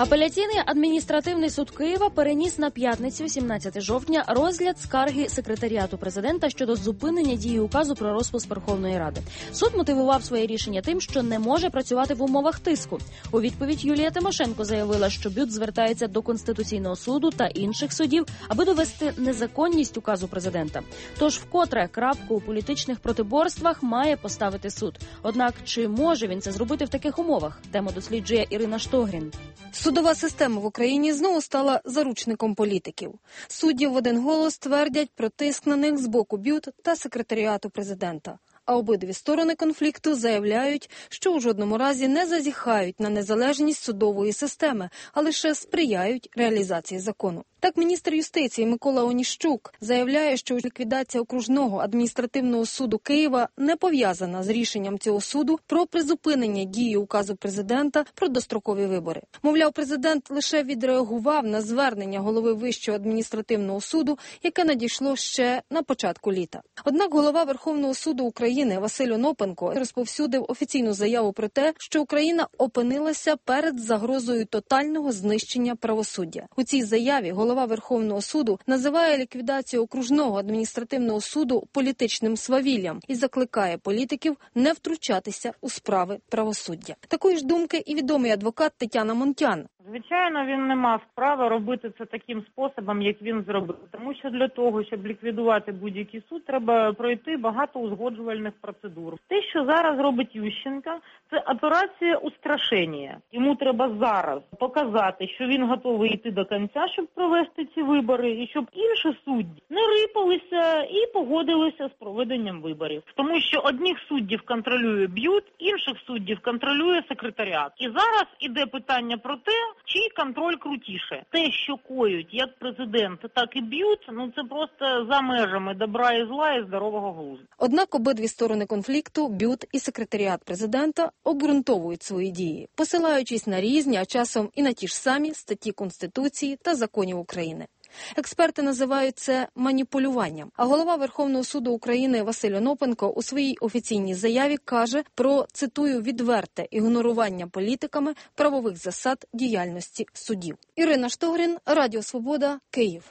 Апеляційний адміністративний суд Києва переніс на п'ятницю, 17 жовтня, розгляд скарги секретаріату президента щодо зупинення дії указу про розпуск Верховної Ради. Суд мотивував своє рішення тим, що не може працювати в умовах тиску. У відповідь Юлія Тимошенко заявила, що БЮТ звертається до Конституційного суду та інших судів, аби довести незаконність указу президента. Тож вкотре крапку у політичних протиборствах має поставити суд. Однак, чи може він це зробити в таких умовах? Тему досліджує Ірина Штогрін. Судова система в Україні знову стала заручником політиків. Судді в один голос твердять про тиск на них з боку БЮТ та секретаріату президента. А обидві сторони конфлікту заявляють, що у жодному разі не зазіхають на незалежність судової системи, а лише сприяють реалізації закону. Так, міністр юстиції Микола Оніщук заявляє, що ліквідація окружного адміністративного суду Києва не пов'язана з рішенням цього суду про призупинення дії указу президента про дострокові вибори. Мовляв, президент лише відреагував на звернення голови Вищого адміністративного суду, яке надійшло ще на початку літа. Однак голова Верховного суду України Василь Онопенко розповсюдив офіційну заяву про те, що Україна опинилася перед загрозою тотального знищення правосуддя. У цій заяві голова Верховного суду називає ліквідацію окружного адміністративного суду політичним свавіллям і закликає політиків не втручатися у справи правосуддя. Такої ж думки і відомий адвокат Тетяна Монтян. Звичайно, він не мав права робити це таким способом, як він зробив. Тому що для того, щоб ліквідувати будь-який суд, треба пройти багато узгоджувальних процедур. Те, що зараз робить Ющенко, це операція устрашення. Йому треба зараз показати, що він готовий йти до кінця, щоб провести ці вибори, і щоб інші судді не рипалися і погодилися з проведенням виборів. Тому що одних суддів контролює БЮТ, інших суддів контролює секретаріат. І зараз іде питання про те, чий контроль крутіше. Те, що коють як президент, так і БЮТ, це просто за межами добра і зла і здорового глузду. Однак обидві сторони конфлікту, БЮТ і секретаріат президента, обґрунтовують свої дії, посилаючись на різні, а часом і на ті ж самі статті Конституції та законів України. Експерти називають це маніпулюванням. А голова Верховного суду України Василь Онопенко у своїй офіційній заяві каже про, цитую, відверте ігнорування політиками правових засад діяльності судів. Ірина Штогрін, Радіо Свобода, Київ.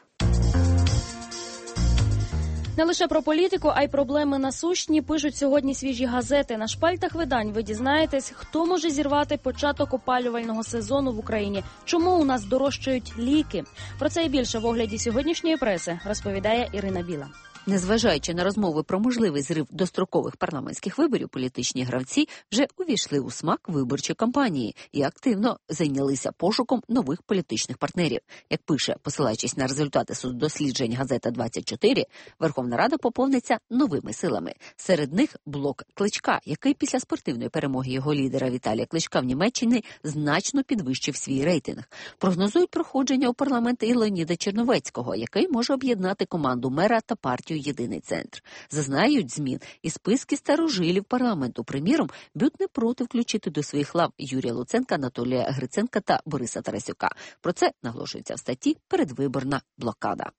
Не лише про політику, а й проблеми насущні пишуть сьогодні свіжі газети. На шпальтах видань ви дізнаєтесь, хто може зірвати початок опалювального сезону в Україні, чому у нас дорожчають ліки. Про це і більше в огляді сьогоднішньої преси розповідає Ірина Біла. Незважаючи на розмови про можливий зрив дострокових парламентських виборів, політичні гравці вже увійшли у смак виборчої кампанії і активно зайнялися пошуком нових політичних партнерів. Як пише, посилаючись на результати соцдосліджень газета «24», Верховна Рада поповниться новими силами. Серед них блок Кличка, який після спортивної перемоги його лідера Віталія Кличка в Німеччині значно підвищив свій рейтинг. Прогнозують проходження у парламент і Леоніда Черновецького, який може об'єднати команду мера та партію «Єдиний центр». Зазнають змін і списки старожилів парламенту. Приміром, БЮТ не проти включити до своїх лав Юрія Луценка, Анатолія Гриценка та Бориса Тарасюка. Про це наголошується в статті «Передвиборна блокада».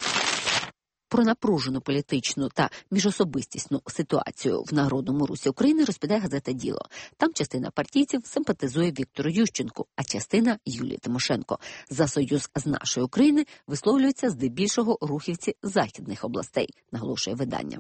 Про напружену політичну та міжособистісну ситуацію в Народному Русі України розповідає газета «Діло». Там частина партійців симпатизує Віктору Ющенку, а частина – Юлії Тимошенко. За союз з нашою України висловлюються здебільшого рухівці західних областей, наголошує видання.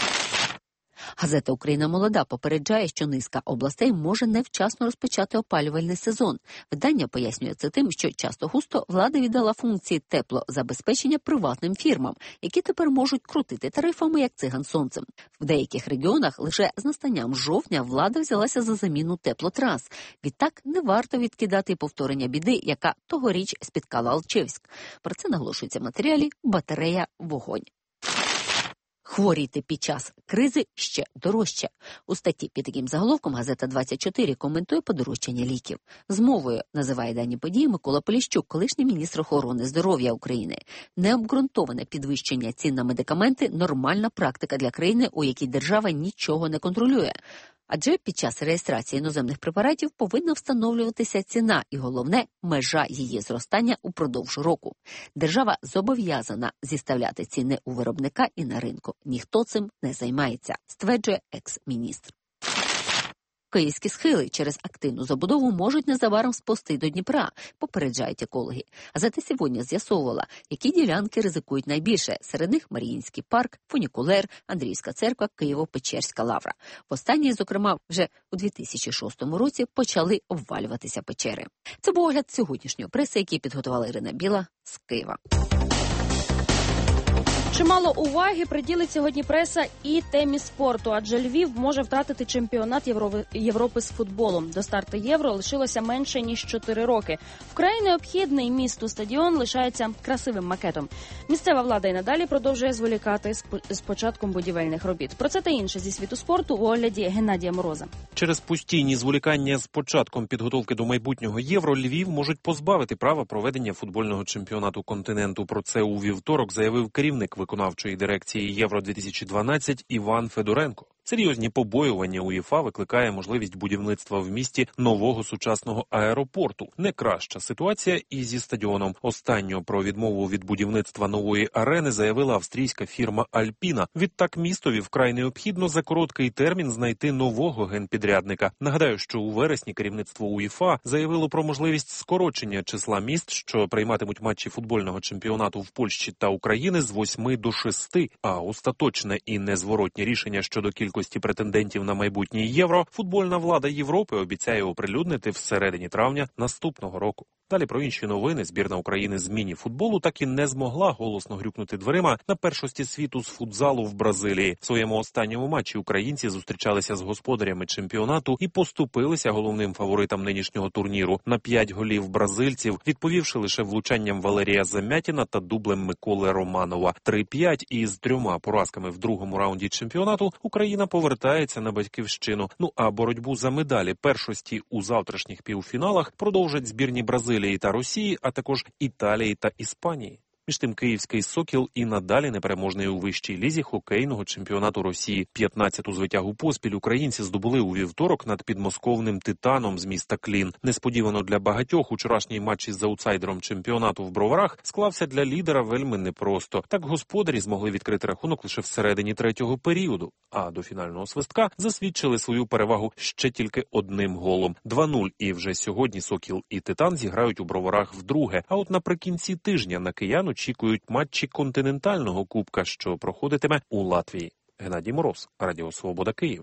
Газета «Україна молода» попереджає, що низка областей може невчасно розпочати опалювальний сезон. Видання пояснює це тим, що часто-густо влада віддала функції теплозабезпечення приватним фірмам, які тепер можуть крутити тарифами, як циган сонцем. В деяких регіонах лише з настанням жовтня влада взялася за заміну теплотрас. Відтак не варто відкидати повторення біди, яка тогоріч спіткала Алчевськ. Про це наголошується в матеріалі «Батарея. Вогонь». Хворіти під час кризи ще дорожче. У статті під таким заголовком газета «24» коментує подорожчання ліків. Змовою називає дані події Микола Поліщук, колишній міністр охорони здоров'я України. Необґрунтоване підвищення цін на медикаменти – нормальна практика для країни, у якій держава нічого не контролює. Адже під час реєстрації іноземних препаратів повинна встановлюватися ціна і, головне, межа її зростання упродовж року. Держава зобов'язана зіставляти ціни у виробника і на ринку. Ніхто цим не займається, стверджує екс-міністр. Київські схили через активну забудову можуть незабаром сповзти до Дніпра, попереджають екологи. Газета «Сьогодні» з'ясовувала, які ділянки ризикують найбільше. Серед них Маріїнський парк, Фунікулер, Андріївська церква, Києво-Печерська лавра. В останній, зокрема, вже у 2006 році почали обвалюватися печери. Це був огляд сьогоднішньої преси, який підготувала Ірина Біла з Києва. Чимало уваги приділить сьогодні преса і темі спорту, адже Львів може втратити чемпіонат Європи з футболу. До старту Євро лишилося менше, ніж 4 роки. Вкрай необхідний місту стадіон лишається красивим макетом. Місцева влада і надалі продовжує зволікати з початком будівельних робіт. Про це та інше зі світу спорту у огляді Геннадія Мороза. Через постійні зволікання з початком підготовки до майбутнього Євро Львів можуть позбавити права проведення футбольного чемпіонату континенту. Про це у вівторок заявив керівник виконавчої дирекції Євро-2012 Іван Федоренко. Серйозні побоювання УЄФА викликає можливість будівництва в місті нового сучасного аеропорту. Не краща ситуація і зі стадіоном. Останньо про відмову від будівництва нової арени заявила австрійська фірма «Альпіна». Відтак містові вкрай необхідно за короткий термін знайти нового генпідрядника. Нагадаю, що у вересні керівництво УЄФА заявило про можливість скорочення числа міст, що прийматимуть матчі футбольного чемпіонату в Польщі та Україні з 8 до 6, а остаточне і незворотнє рішення щодо кількості претендентів на майбутнє Євро футбольна влада Європи обіцяє оприлюднити всередині травня наступного року. Далі про інші новини. Збірна України з міні-футболу так і не змогла голосно грюкнути дверима на першості світу з футзалу в Бразилії. В своєму останньому матчі українці зустрічалися з господарями чемпіонату і поступилися головним фаворитам нинішнього турніру. На 5 голів бразильців, відповівши лише влучанням Валерія Замятіна та дублем Миколи Романова. 3-5 із 3 поразками в другому раунді чемпіонату Україна повертається на батьківщину. Ну а боротьбу за медалі першості у завтрашніх півфіналах продовжать збірні Бразилії та Росії, а також Італії та Іспанії. Між тим, київський «Сокіл» і надалі непереможний у вищій лізі хокейного чемпіонату Росії. 15-ту звитягу поспіль українці здобули у вівторок над підмосковним «Титаном» з міста Клін. Несподівано для багатьох учорашній матч із аутсайдером чемпіонату в Броварах склався для лідера вельми непросто. Так господарі змогли відкрити рахунок лише всередині третього періоду. А до фінального свистка засвідчили свою перевагу ще тільки одним голом. 2-0. І вже сьогодні «Сокіл» і «Титан» зіграють у Броварах вдруге. А от наприкінці тижня на киян очікують матчі континентального кубка, що проходитиме у Латвії. Геннадій Мороз, Радіо Свобода, Київ.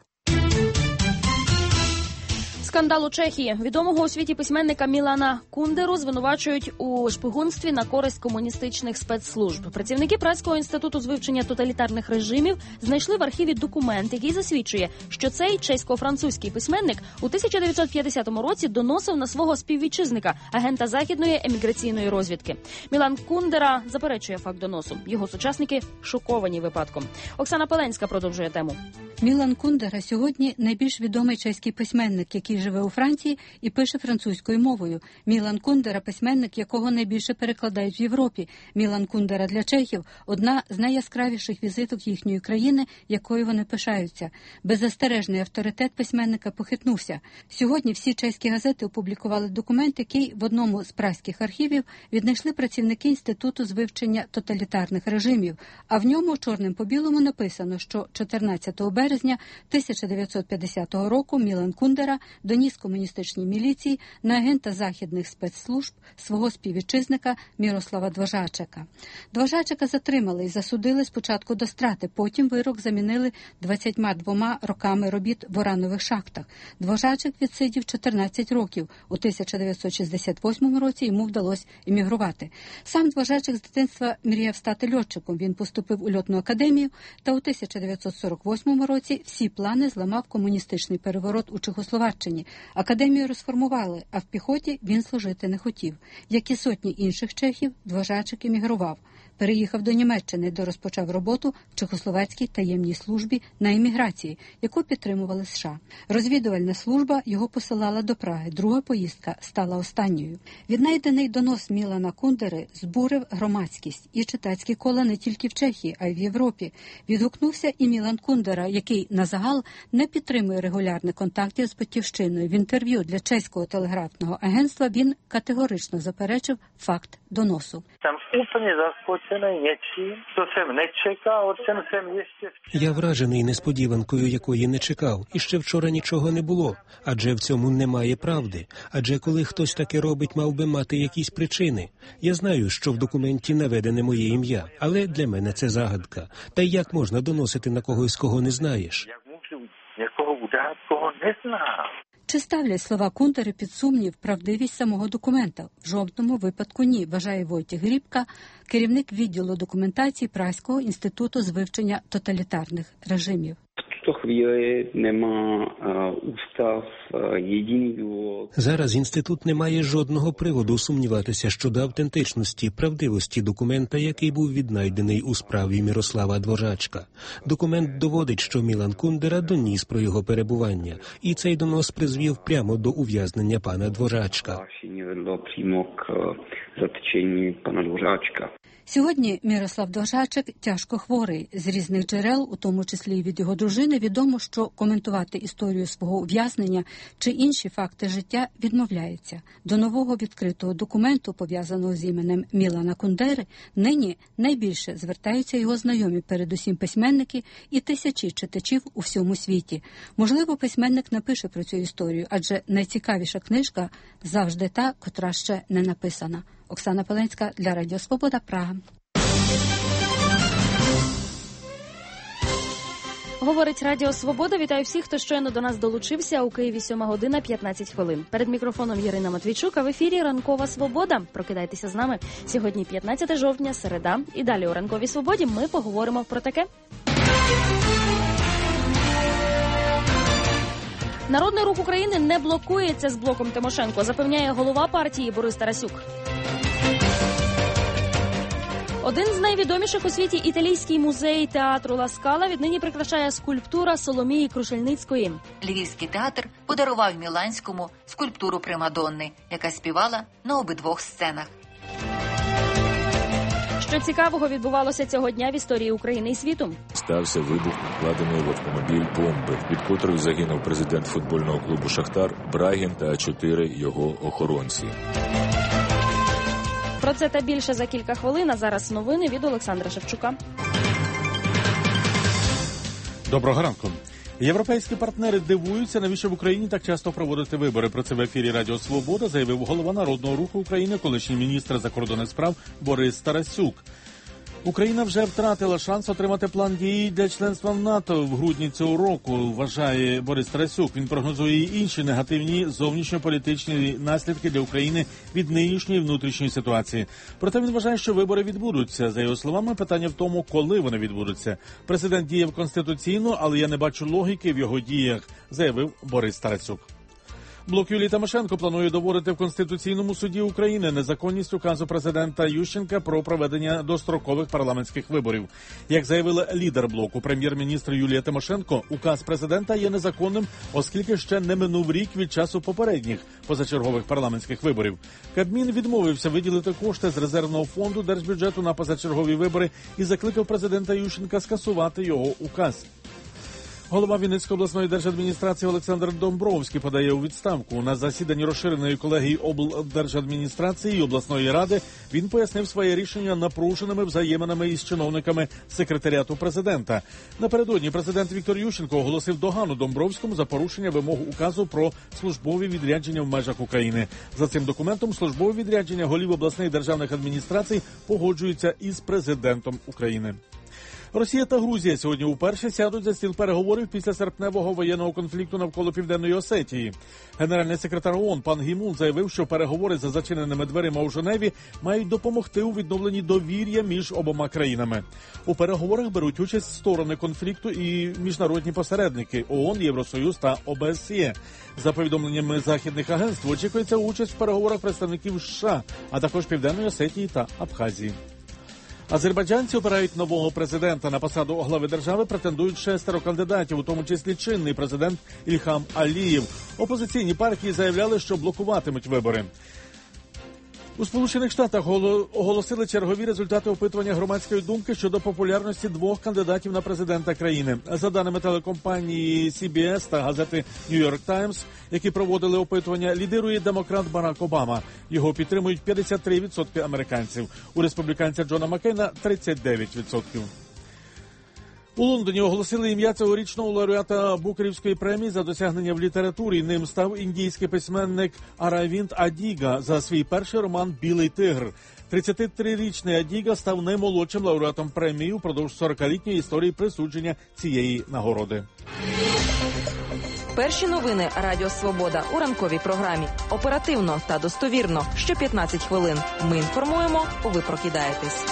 Скандал у Чехії. Відомого у світі письменника Мілана Кундеру звинувачують у шпигунстві на користь комуністичних спецслужб. Працівники Празького інституту з вивчення тоталітарних режимів знайшли в архіві документ, який засвідчує, що цей чесько-французький письменник у 1950 році доносив на свого співвітчизника, агента західної еміграційної розвідки. Мілан Кундера заперечує факт доносу. Його сучасники шоковані випадком. Оксана Пеленська продовжує тему. Мілан Кундера сьогодні найбільш відомий чеський письменник, який живе у Франції і пише французькою мовою. Мілан Кундера – письменник, якого найбільше перекладають в Європі. Мілан Кундера для чехів – одна з найяскравіших візиток їхньої країни, якою вони пишаються. Беззастережний авторитет письменника похитнувся. Сьогодні всі чеські газети опублікували документ, який в одному з празьких архівів віднайшли працівники Інституту з вивчення тоталітарних режимів, а в ньому чорним по білому написано, що 14 березня 1950 року Мілан Кундера доніс комуністичній міліції на агента західних спецслужб свого співвітчизника Мірослава Дважачека. Дважачека затримали і засудили спочатку до страти, потім вирок замінили 22 роками робіт в уранових шахтах. Дважачек відсидів 14 років. У 1968 році йому вдалося емігрувати. Сам Дважачек з дитинства мріяв стати льотчиком. Він поступив у льотну академію та у 1948 році всі плани зламав комуністичний переворот у Чехословаччині. Академію розформували, а в піхоті він служити не хотів. Як і сотні інших чехів, Дважачек емігрував. Переїхав до Німеччини, де розпочав роботу в Чехословацькій таємній службі на еміграції, яку підтримували США. Розвідувальна служба його посилала до Праги. Друга поїздка стала останньою. Віднайдений донос Мілана Кундери збурив громадськість і читацькі кола не тільки в Чехії, а й в Європі. Відгукнувся і Мілан Кундера, який на загал не підтримує регулярних контактів з батьківщиною. В інтерв'ю для чеського телеграфного агентства він категорично заперечив факт доносу. Jsem úplně zaskočen překvapený něčím, co jsem nečekal, o čem jsem ještě... Я вражений несподіванкою, якої не чекав. І ще вчора нічого не було. Адже в цьому немає правди. Адже коли хтось таке робить, мав би мати якісь причини. Я знаю, що в документі наведене моє ім'я, але для мене це загадка. Та як можна доносити на когось, кого не знаєш? Як можу якого удати, кого не знав? Чи ставлять слова Кундери під сумнів правдивість самого документа? В жодному випадку ні, вважає Войтіх Грібка, керівник відділу документації Празького інституту з вивчення тоталітарних режимів. В цій хвилі нема устав єдиного. Зараз інститут не має жодного приводу сумніватися щодо автентичності, правдивості документа, який був віднайдений у справі Мірослава Дворжачка. Документ доводить, що Мілан Кундера доніс про його перебування, і цей донос призвів прямо до ув'язнення пана Дворжачка. Сьогодні Мірослав Дворжачик тяжко хворий. З різних джерел, у тому числі і від його дружини, відомо, що коментувати історію свого ув'язнення чи інші факти життя відмовляється. До нового відкритого документу, пов'язаного з іменем Мілана Кундери, нині найбільше звертаються його знайомі, передусім письменники і тисячі читачів у всьому світі. Можливо, письменник напише про цю історію, адже найцікавіша книжка завжди та, котра ще не написана. Оксана Пеленська для Радіо Свобода, Прага. Говорить Радіо Свобода. Вітаю всіх, хто щойно до нас долучився. У Києві 7:15. Перед мікрофоном Ярина Матвійчук, а в ефірі Ранкова Свобода. Прокидайтеся з нами. Сьогодні 15 жовтня, середа. І далі у Ранковій Свободі ми поговоримо про таке. Народний рух України не блокується з блоком Тимошенко, запевняє голова партії Борис Тарасюк. Один з найвідоміших у світі італійський музей театру Ла Скала віднині прикрашає скульптура Соломії Крушельницької. Львівський театр подарував Міланському скульптуру Примадонни, яка співала на обидвох сценах. Що цікавого відбувалося цього дня в історії України і світу? Стався вибух вкладеної в автомобіль бомби, від котрої загинув президент футбольного клубу «Шахтар» Брагін та 4 його охоронці. Про це та більше за кілька хвилин, а зараз новини від Олександра Шевчука. Доброго ранку. Європейські партнери дивуються, навіщо в Україні так часто проводити вибори. Про це в ефірі Радіо Свобода заявив голова Народного руху України, колишній міністр закордонних справ Борис Тарасюк. Україна вже втратила шанс отримати план дій для членства в НАТО в грудні цього року, вважає Борис Тарасюк. Він прогнозує і інші негативні зовнішньополітичні наслідки для України від нинішньої внутрішньої ситуації. Проте він вважає, що вибори відбудуться. За його словами, питання в тому, коли вони відбудуться. Президент діяв конституційно, але я не бачу логіки в його діях, заявив Борис Тарасюк. Блок Юлії Тимошенко планує доводити в Конституційному суді України незаконність указу президента Ющенка про проведення дострокових парламентських виборів. Як заявила лідер блоку, прем'єр-міністр Юлія Тимошенко, указ президента є незаконним, оскільки ще не минув рік від часу попередніх позачергових парламентських виборів. Кабмін відмовився виділити кошти з резервного фонду держбюджету на позачергові вибори і закликав президента Ющенка скасувати його указ. Голова Вінницької обласної держадміністрації Олександр Домбровський подає у відставку. На засіданні розширеної колегії облдержадміністрації і обласної ради він пояснив своє рішення напруженими взаєминами із чиновниками секретаріату президента. Напередодні президент Віктор Ющенко оголосив догану Домбровському за порушення вимог указу про службові відрядження в межах України. За цим документом службові відрядження голів обласних державних адміністрацій погоджуються із президентом України. Росія та Грузія сьогодні вперше сядуть за стіл переговорів після серпневого воєнного конфлікту навколо Південної Осетії. Генеральний секретар ООН пан Гі Мун заявив, що переговори за зачиненими дверима у Женеві мають допомогти у відновленні довір'я між обома країнами. У переговорах беруть участь сторони конфлікту і міжнародні посередники – ООН, Євросоюз та ОБСЄ. За повідомленнями західних агентств, очікується участь в переговорах представників США, а також Південної Осетії та Абхазії. Азербайджанці обирають нового президента. На посаду глави держави претендують 6 кандидатів, у тому числі чинний президент Ільхам Алієв. Опозиційні партії заявляли, що блокуватимуть вибори. У Сполучених Штатах оголосили чергові результати опитування громадської думки щодо популярності двох кандидатів на президента країни. За даними телекомпанії CBS та газети New York Times, які проводили опитування, лідирує демократ Барак Обама. Його підтримують 53% американців. У республіканця Джона Маккейна – 39%. У Лондоні оголосили ім'я цьогорічного лауреата Букерівської премії за досягнення в літературі. Ним став індійський письменник Аравінд Адіга за свій перший роман «Білий тигр». 33-річний Адіга став наймолодшим лауреатом премії упродовж 40-літньої історії присудження цієї нагороди. Перші новини Радіо Свобода у ранковій програмі. Оперативно та достовірно. Що 15 хвилин. Ми інформуємо, ви прокидаєтесь.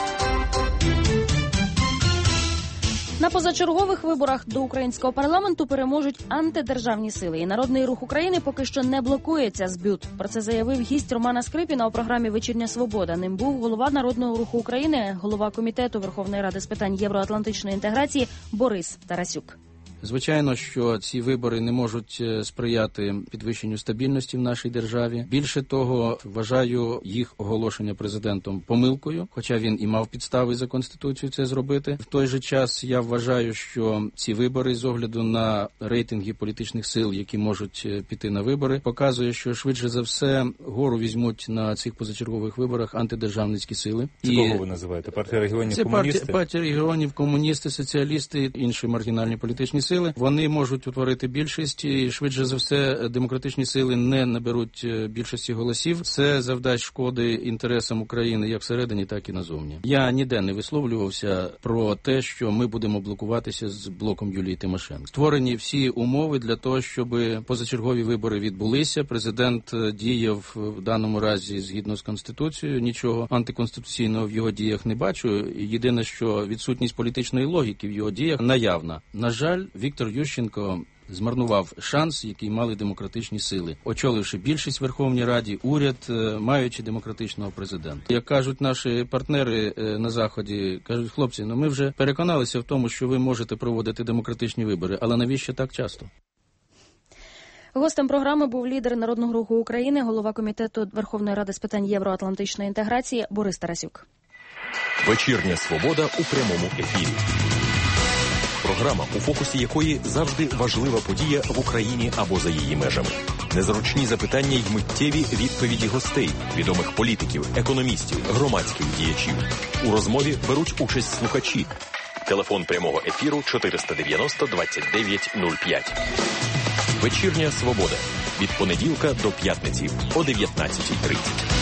На позачергових виборах до українського парламенту переможуть антидержавні сили. І Народний рух України поки що не блокується з БЮТ. Про це заявив гість Романа Скрипіна у програмі «Вечірня свобода». Ним був голова Народного руху України, голова Комітету Верховної Ради з питань євроатлантичної інтеграції Борис Тарасюк. Звичайно, що ці вибори не можуть сприяти підвищенню стабільності в нашій державі. Більше того, вважаю їх оголошення президентом помилкою, хоча він і мав підстави за Конституцією це зробити. В той же час я вважаю, що ці вибори з огляду на рейтинги політичних сил, які можуть піти на вибори, показує, що швидше за все гору візьмуть на цих позачергових виборах антидержавницькі сили. Це кого ви називаєте? Партія регіонів, комуністи? Це партія регіонів, комуністи, соціалісти, інші маргінальні політичні сили. Вони можуть утворити більшість, і швидше за все демократичні сили не наберуть більшості голосів. Це завдасть шкоди інтересам України як всередині, так і назовні. Я ніде не висловлювався про те, що ми будемо блокуватися з блоком Юлії Тимошенко. Створені всі умови для того, щоб позачергові вибори відбулися. Президент діяв в даному разі згідно з Конституцією. Нічого антиконституційного в його діях не бачу. Єдине, що відсутність політичної логіки в його діях наявна. На жаль, Віктор Ющенко змарнував шанс, який мали демократичні сили, очоливши більшість в Верховній Раді, уряд, маючи демократичного президента. Як кажуть наші партнери на Заході, кажуть, хлопці, ми вже переконалися в тому, що ви можете проводити демократичні вибори, але навіщо так часто? Гостем програми був лідер Народного руху України, голова Комітету Верховної Ради з питань євроатлантичної інтеграції Борис Тарасюк. Вечірня свобода у прямому ефірі. Програма, у фокусі якої завжди важлива подія в Україні або за її межами. Незручні запитання й миттєві відповіді гостей, відомих політиків, економістів, громадських діячів. У розмові беруть участь слухачі. Телефон прямого ефіру 490 29 05. Вечірня свобода. Від понеділка до п'ятниці о 19:30.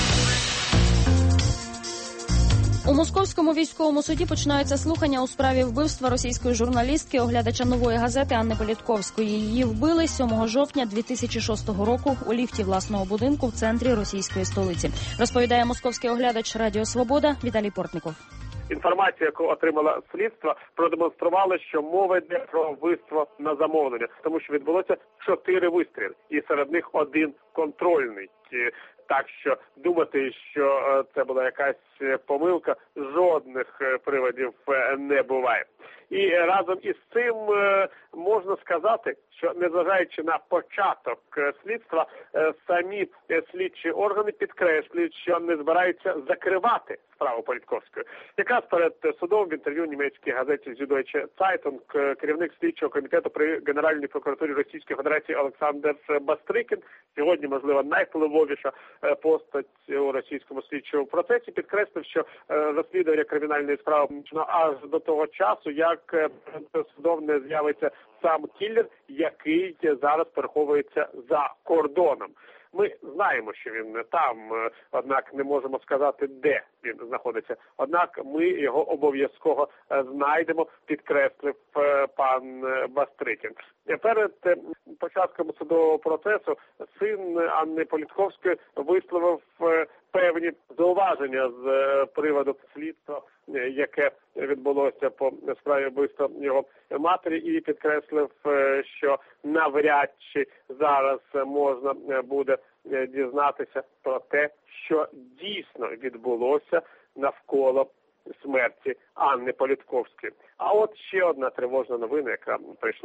У Московському військовому суді починаються слухання у справі вбивства російської журналістки, оглядача «Нової газети» Анни Політковської. Її вбили 7 жовтня 2006 року у ліфті власного будинку в центрі російської столиці. Розповідає московський оглядач Радіо Свобода Віталій Портников. Інформація, яку отримала слідство, продемонструвала, що мова йде про вбивство на замовлення, тому що відбулося 4 вистріли, і серед них 1 контрольний. Так що думати, що це була якась помилка, жодних приводів не буває. І разом із цим можна сказати, що незважаючи на початок слідства, самі слідчі органи підкреслюють, що не збираються закривати справу Політковської. Якраз перед судом в інтерв'ю німецькій газеті Süddeutsche Zeitung керівник слідчого комітету при Генеральній прокуратурі Російської Федерації Олександр Бастрикін, сьогодні, можливо, найвпливовіша постать у російському слідчому процесі, підкреслив, що розслідування кримінальної справи аж до того часу, як перед судом не з'явиться сам кіллер, який зараз переховується за кордоном. Ми знаємо, що він не там, однак не можемо сказати, де він знаходиться. Однак ми його обов'язково знайдемо, підкреслив пан Бастрикін. Перед початком судового процесу син Анни Політковської висловив певні зауваження з приводу слідства, яке відбулося по справі вбивства його матері, і підкреслив, що навряд чи зараз можна буде дізнатися про те, що дійсно відбулося навколо смерті Анни Політковської. А от ще одна тривожна новина, яка прийшла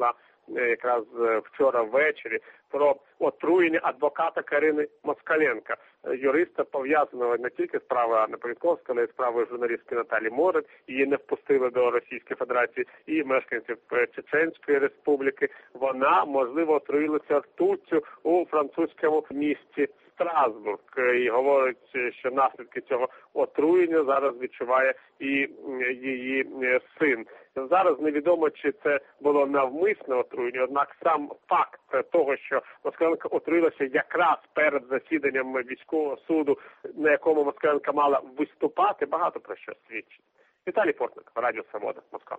якраз вчора ввечері про отруєння адвоката Карини Москаленка, юриста, пов'язаного не тільки з справою Анни Політковської, але й з справою журналістки Наталі Морин. Її не впустили до Російської Федерації, і мешканців Чеченської Республіки. Вона, можливо, отруїлася ртуттю у французькому місті Страсбург. І говорить, що наслідки цього отруєння зараз відчуває і її син. Зараз невідомо, чи це було навмисне отруєння, однак сам факт того, що Москаленко отруїлася якраз перед засіданням військового суду, на якому Москаленко мала виступати, багато про що свідчить. Віталій Портник, Радіо Свобода, Москва.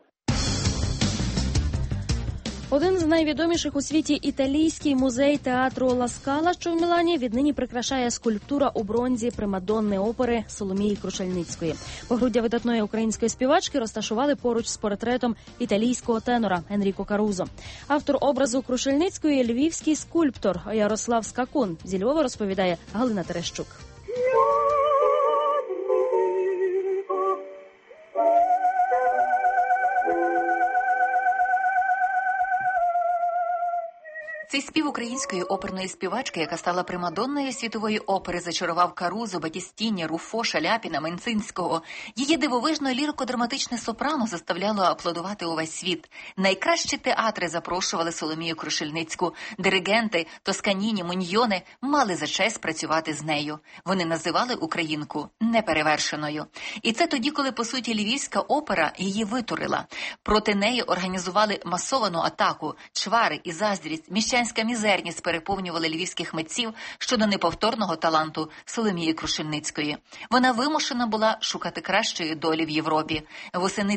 Один з найвідоміших у світі італійський музей театру Ла Скала, що в Мілані, віднині прикрашає скульптура у бронзі примадонни опери Соломії Крушельницької. Погруддя видатної української співачки розташували поруч з портретом італійського тенора Енріко Карузо. Автор образу Крушельницької – львівський скульптор Ярослав Скакун. Зі Львова розповідає Галина Терещук. Цей спів української оперної співачки, яка стала примадонною світової опери, зачарував Карузо, Батістіні, Руфо, Шаляпіна, Менцинського. Її дивовижне лірико-драматичне сопрано заставляло аплодувати увесь світ. Найкращі театри запрошували Соломію Крушельницьку. Диригенти, Тосканіні, Муньйони мали за честь працювати з нею. Вони називали українку неперевершеною. І це тоді, коли, по суті, львівська опера її витурила. Проти неї організували масовану атаку. Чвари і заздрість, міщанська мізерність переповнювали львівських митців щодо неповторного таланту Соломії Крушельницької. Вона вимушена була шукати кращої долі в Європі. Восени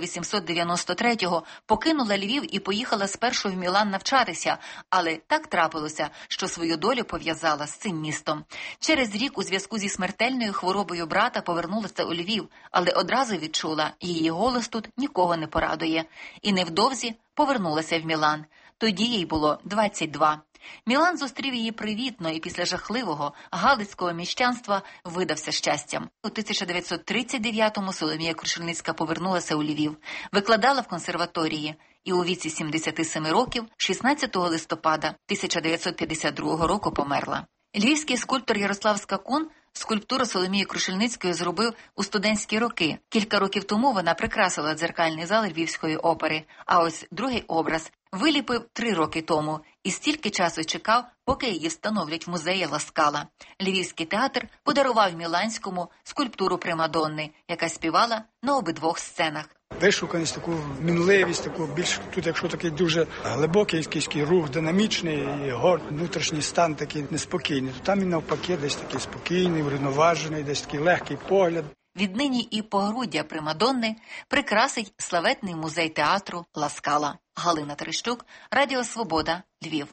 1893-го покинула Львів і поїхала спершу в Мілан навчатися, але так трапилося, що свою долю пов'язала з цим містом. Через рік у зв'язку зі смертельною хворобою брата повернулася у Львів, але одразу відчула, її голос тут нікого не порадує. І невдовзі повернулася в Мілан. Тоді їй було 22. Мілан зустрів її привітно і після жахливого галицького міщанства видався щастям. У 1939-му Соломія Крушельницька повернулася у Львів, викладала в консерваторії і у віці 77 років 16 листопада 1952 року померла. Львівський скульптор Ярослав Скакун скульптуру Соломії Крушельницької зробив у студентські роки. Кілька років тому вона прикрасила дзеркальний зал Львівської опери, а ось другий образ виліпив 3 роки тому і стільки часу чекав, поки її встановлять в музеї Ла Скала. Львівський театр подарував Міланському скульптуру примадонни, яка співала на обидвох сценах. Вишуканість, таку мінливість, таку більш тут, якщо такий дуже глибокий якийсь рух, динамічний, і внутрішній стан такий неспокійний, то там він навпаки десь такий спокійний, врівноважений, десь такий легкий погляд. Віднині і погруддя примадонни прикрасить славетний музей театру Ла Скала. Галина Терещук, Радіо Свобода, Львів.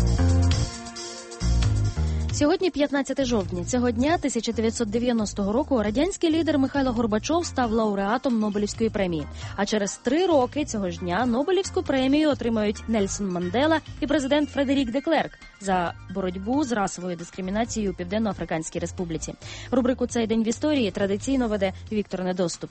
Сьогодні 15 жовтня. Цього дня 1990 року радянський лідер Михайло Горбачов став лауреатом Нобелівської премії. А через 3 роки цього ж дня Нобелівську премію отримають Нельсон Мандела і президент Фредерік де Клерк за боротьбу з расовою дискримінацією у Південно-Африканській Республіці. Рубрику «Цей день в історії» традиційно веде Віктор Недоступ.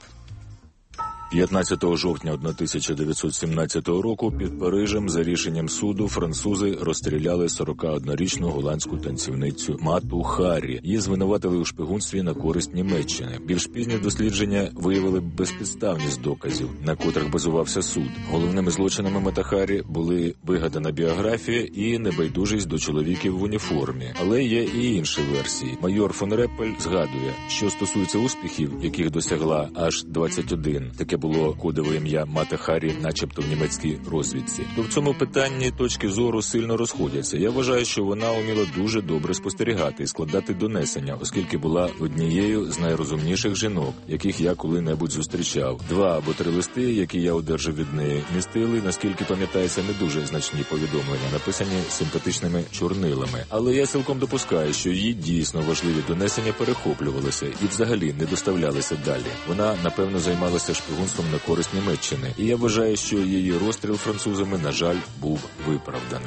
15 жовтня 1917 року під Парижем за рішенням суду французи розстріляли 41-річну голландську танцівницю Мату Харрі. Її звинуватили у шпигунстві на користь Німеччини. Більш пізні дослідження виявили безпідставність доказів, на котрих базувався суд. Головними злочинами Мати Харрі були вигадана біографія і небайдужість до чоловіків в уніформі. Але є і інші версії. Майор фон Реппель згадує, що стосується успіхів, яких досягла аж 21. Таке було кодове ім'я Мати Харрі, начебто в німецькій розвідці. То в цьому питанні точки зору сильно розходяться. Я вважаю, що вона вміла дуже добре спостерігати і складати донесення, оскільки була однією з найрозумніших жінок, яких я коли-небудь зустрічав. 2 або 3 листи, які я одержав від неї, містили, наскільки пам'ятається, не дуже значні повідомлення, написані симпатичними чорнилами. Але я цілком допускаю, що її дійсно важливі донесення перехоплювалися і взагалі не доставлялися далі. Вона, напевно, займалася шпигунством лаштунством на користь Німеччини. І я вважаю, що її розстріл французами, на жаль, був виправданий.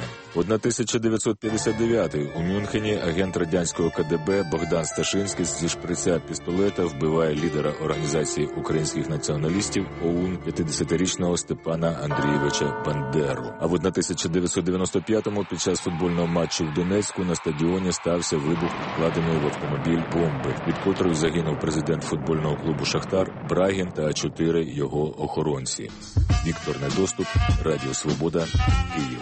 1959 у Мюнхені агент радянського КДБ Богдан Сташинський зі шприця пістолета вбиває лідера організації українських націоналістів ОУН 50-річного Степана Андрійовича Бандеру. А в 1995-му під час футбольного матчу в Донецьку на стадіоні стався вибух вкладеної в автомобіль бомби, від котрої загинув президент футбольного клубу «Шахтар» Брагін та 4 його охоронці. Віктор Недоступ, Радіо Свобода, Київ.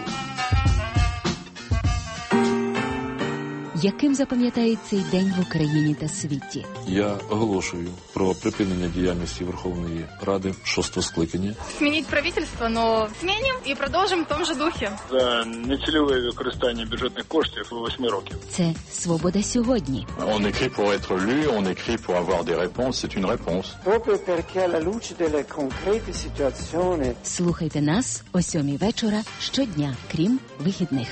Яким запам'ятають цей день в Україні та світі? Я оголошую про припинення діяльності Верховної Ради 6-го скликання. Змінити правительство, но змінимо і продовжимо в тому ж духі. За нецільове використання бюджетних коштів 8 років. Це «Свобода сьогодні». On écrit pour être lu, on écrit pour avoir des réponses, c'est une réponse. Proprio perché alla luce delle concrete situazioni. Слухайте нас о 7:00 вечора щодня, крім вихідних.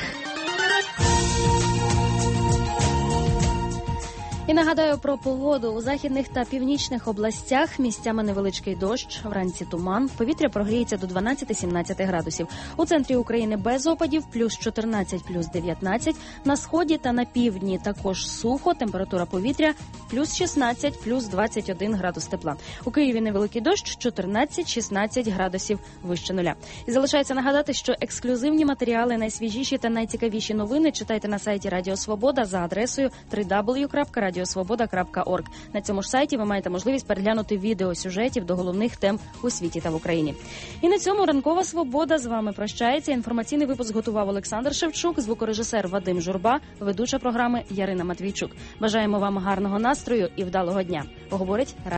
І нагадаю про погоду. У західних та північних областях місцями невеличкий дощ, вранці туман, повітря прогріється до 12-17 градусів. У центрі України без опадів, плюс 14, плюс 19. На сході та на півдні також сухо, температура повітря плюс 16, плюс 21 градус тепла. У Києві невеликий дощ, 14-16 градусів вище нуля. І залишається нагадати, що ексклюзивні матеріали, найсвіжіші та найцікавіші новини читайте на сайті Радіо Свобода за адресою www.radiosvoboda.org. На цьому ж сайті ви маєте можливість переглянути відео сюжетів до головних тем у світі та в Україні. І на цьому Ранкова Свобода з вами прощається. Інформаційний випуск готував Олександр Шевчук, звукорежисер Вадим Журба, ведуча програми Ярина Матвійчук. Бажаємо вам гарного настрою і вдалого дня. Поговорить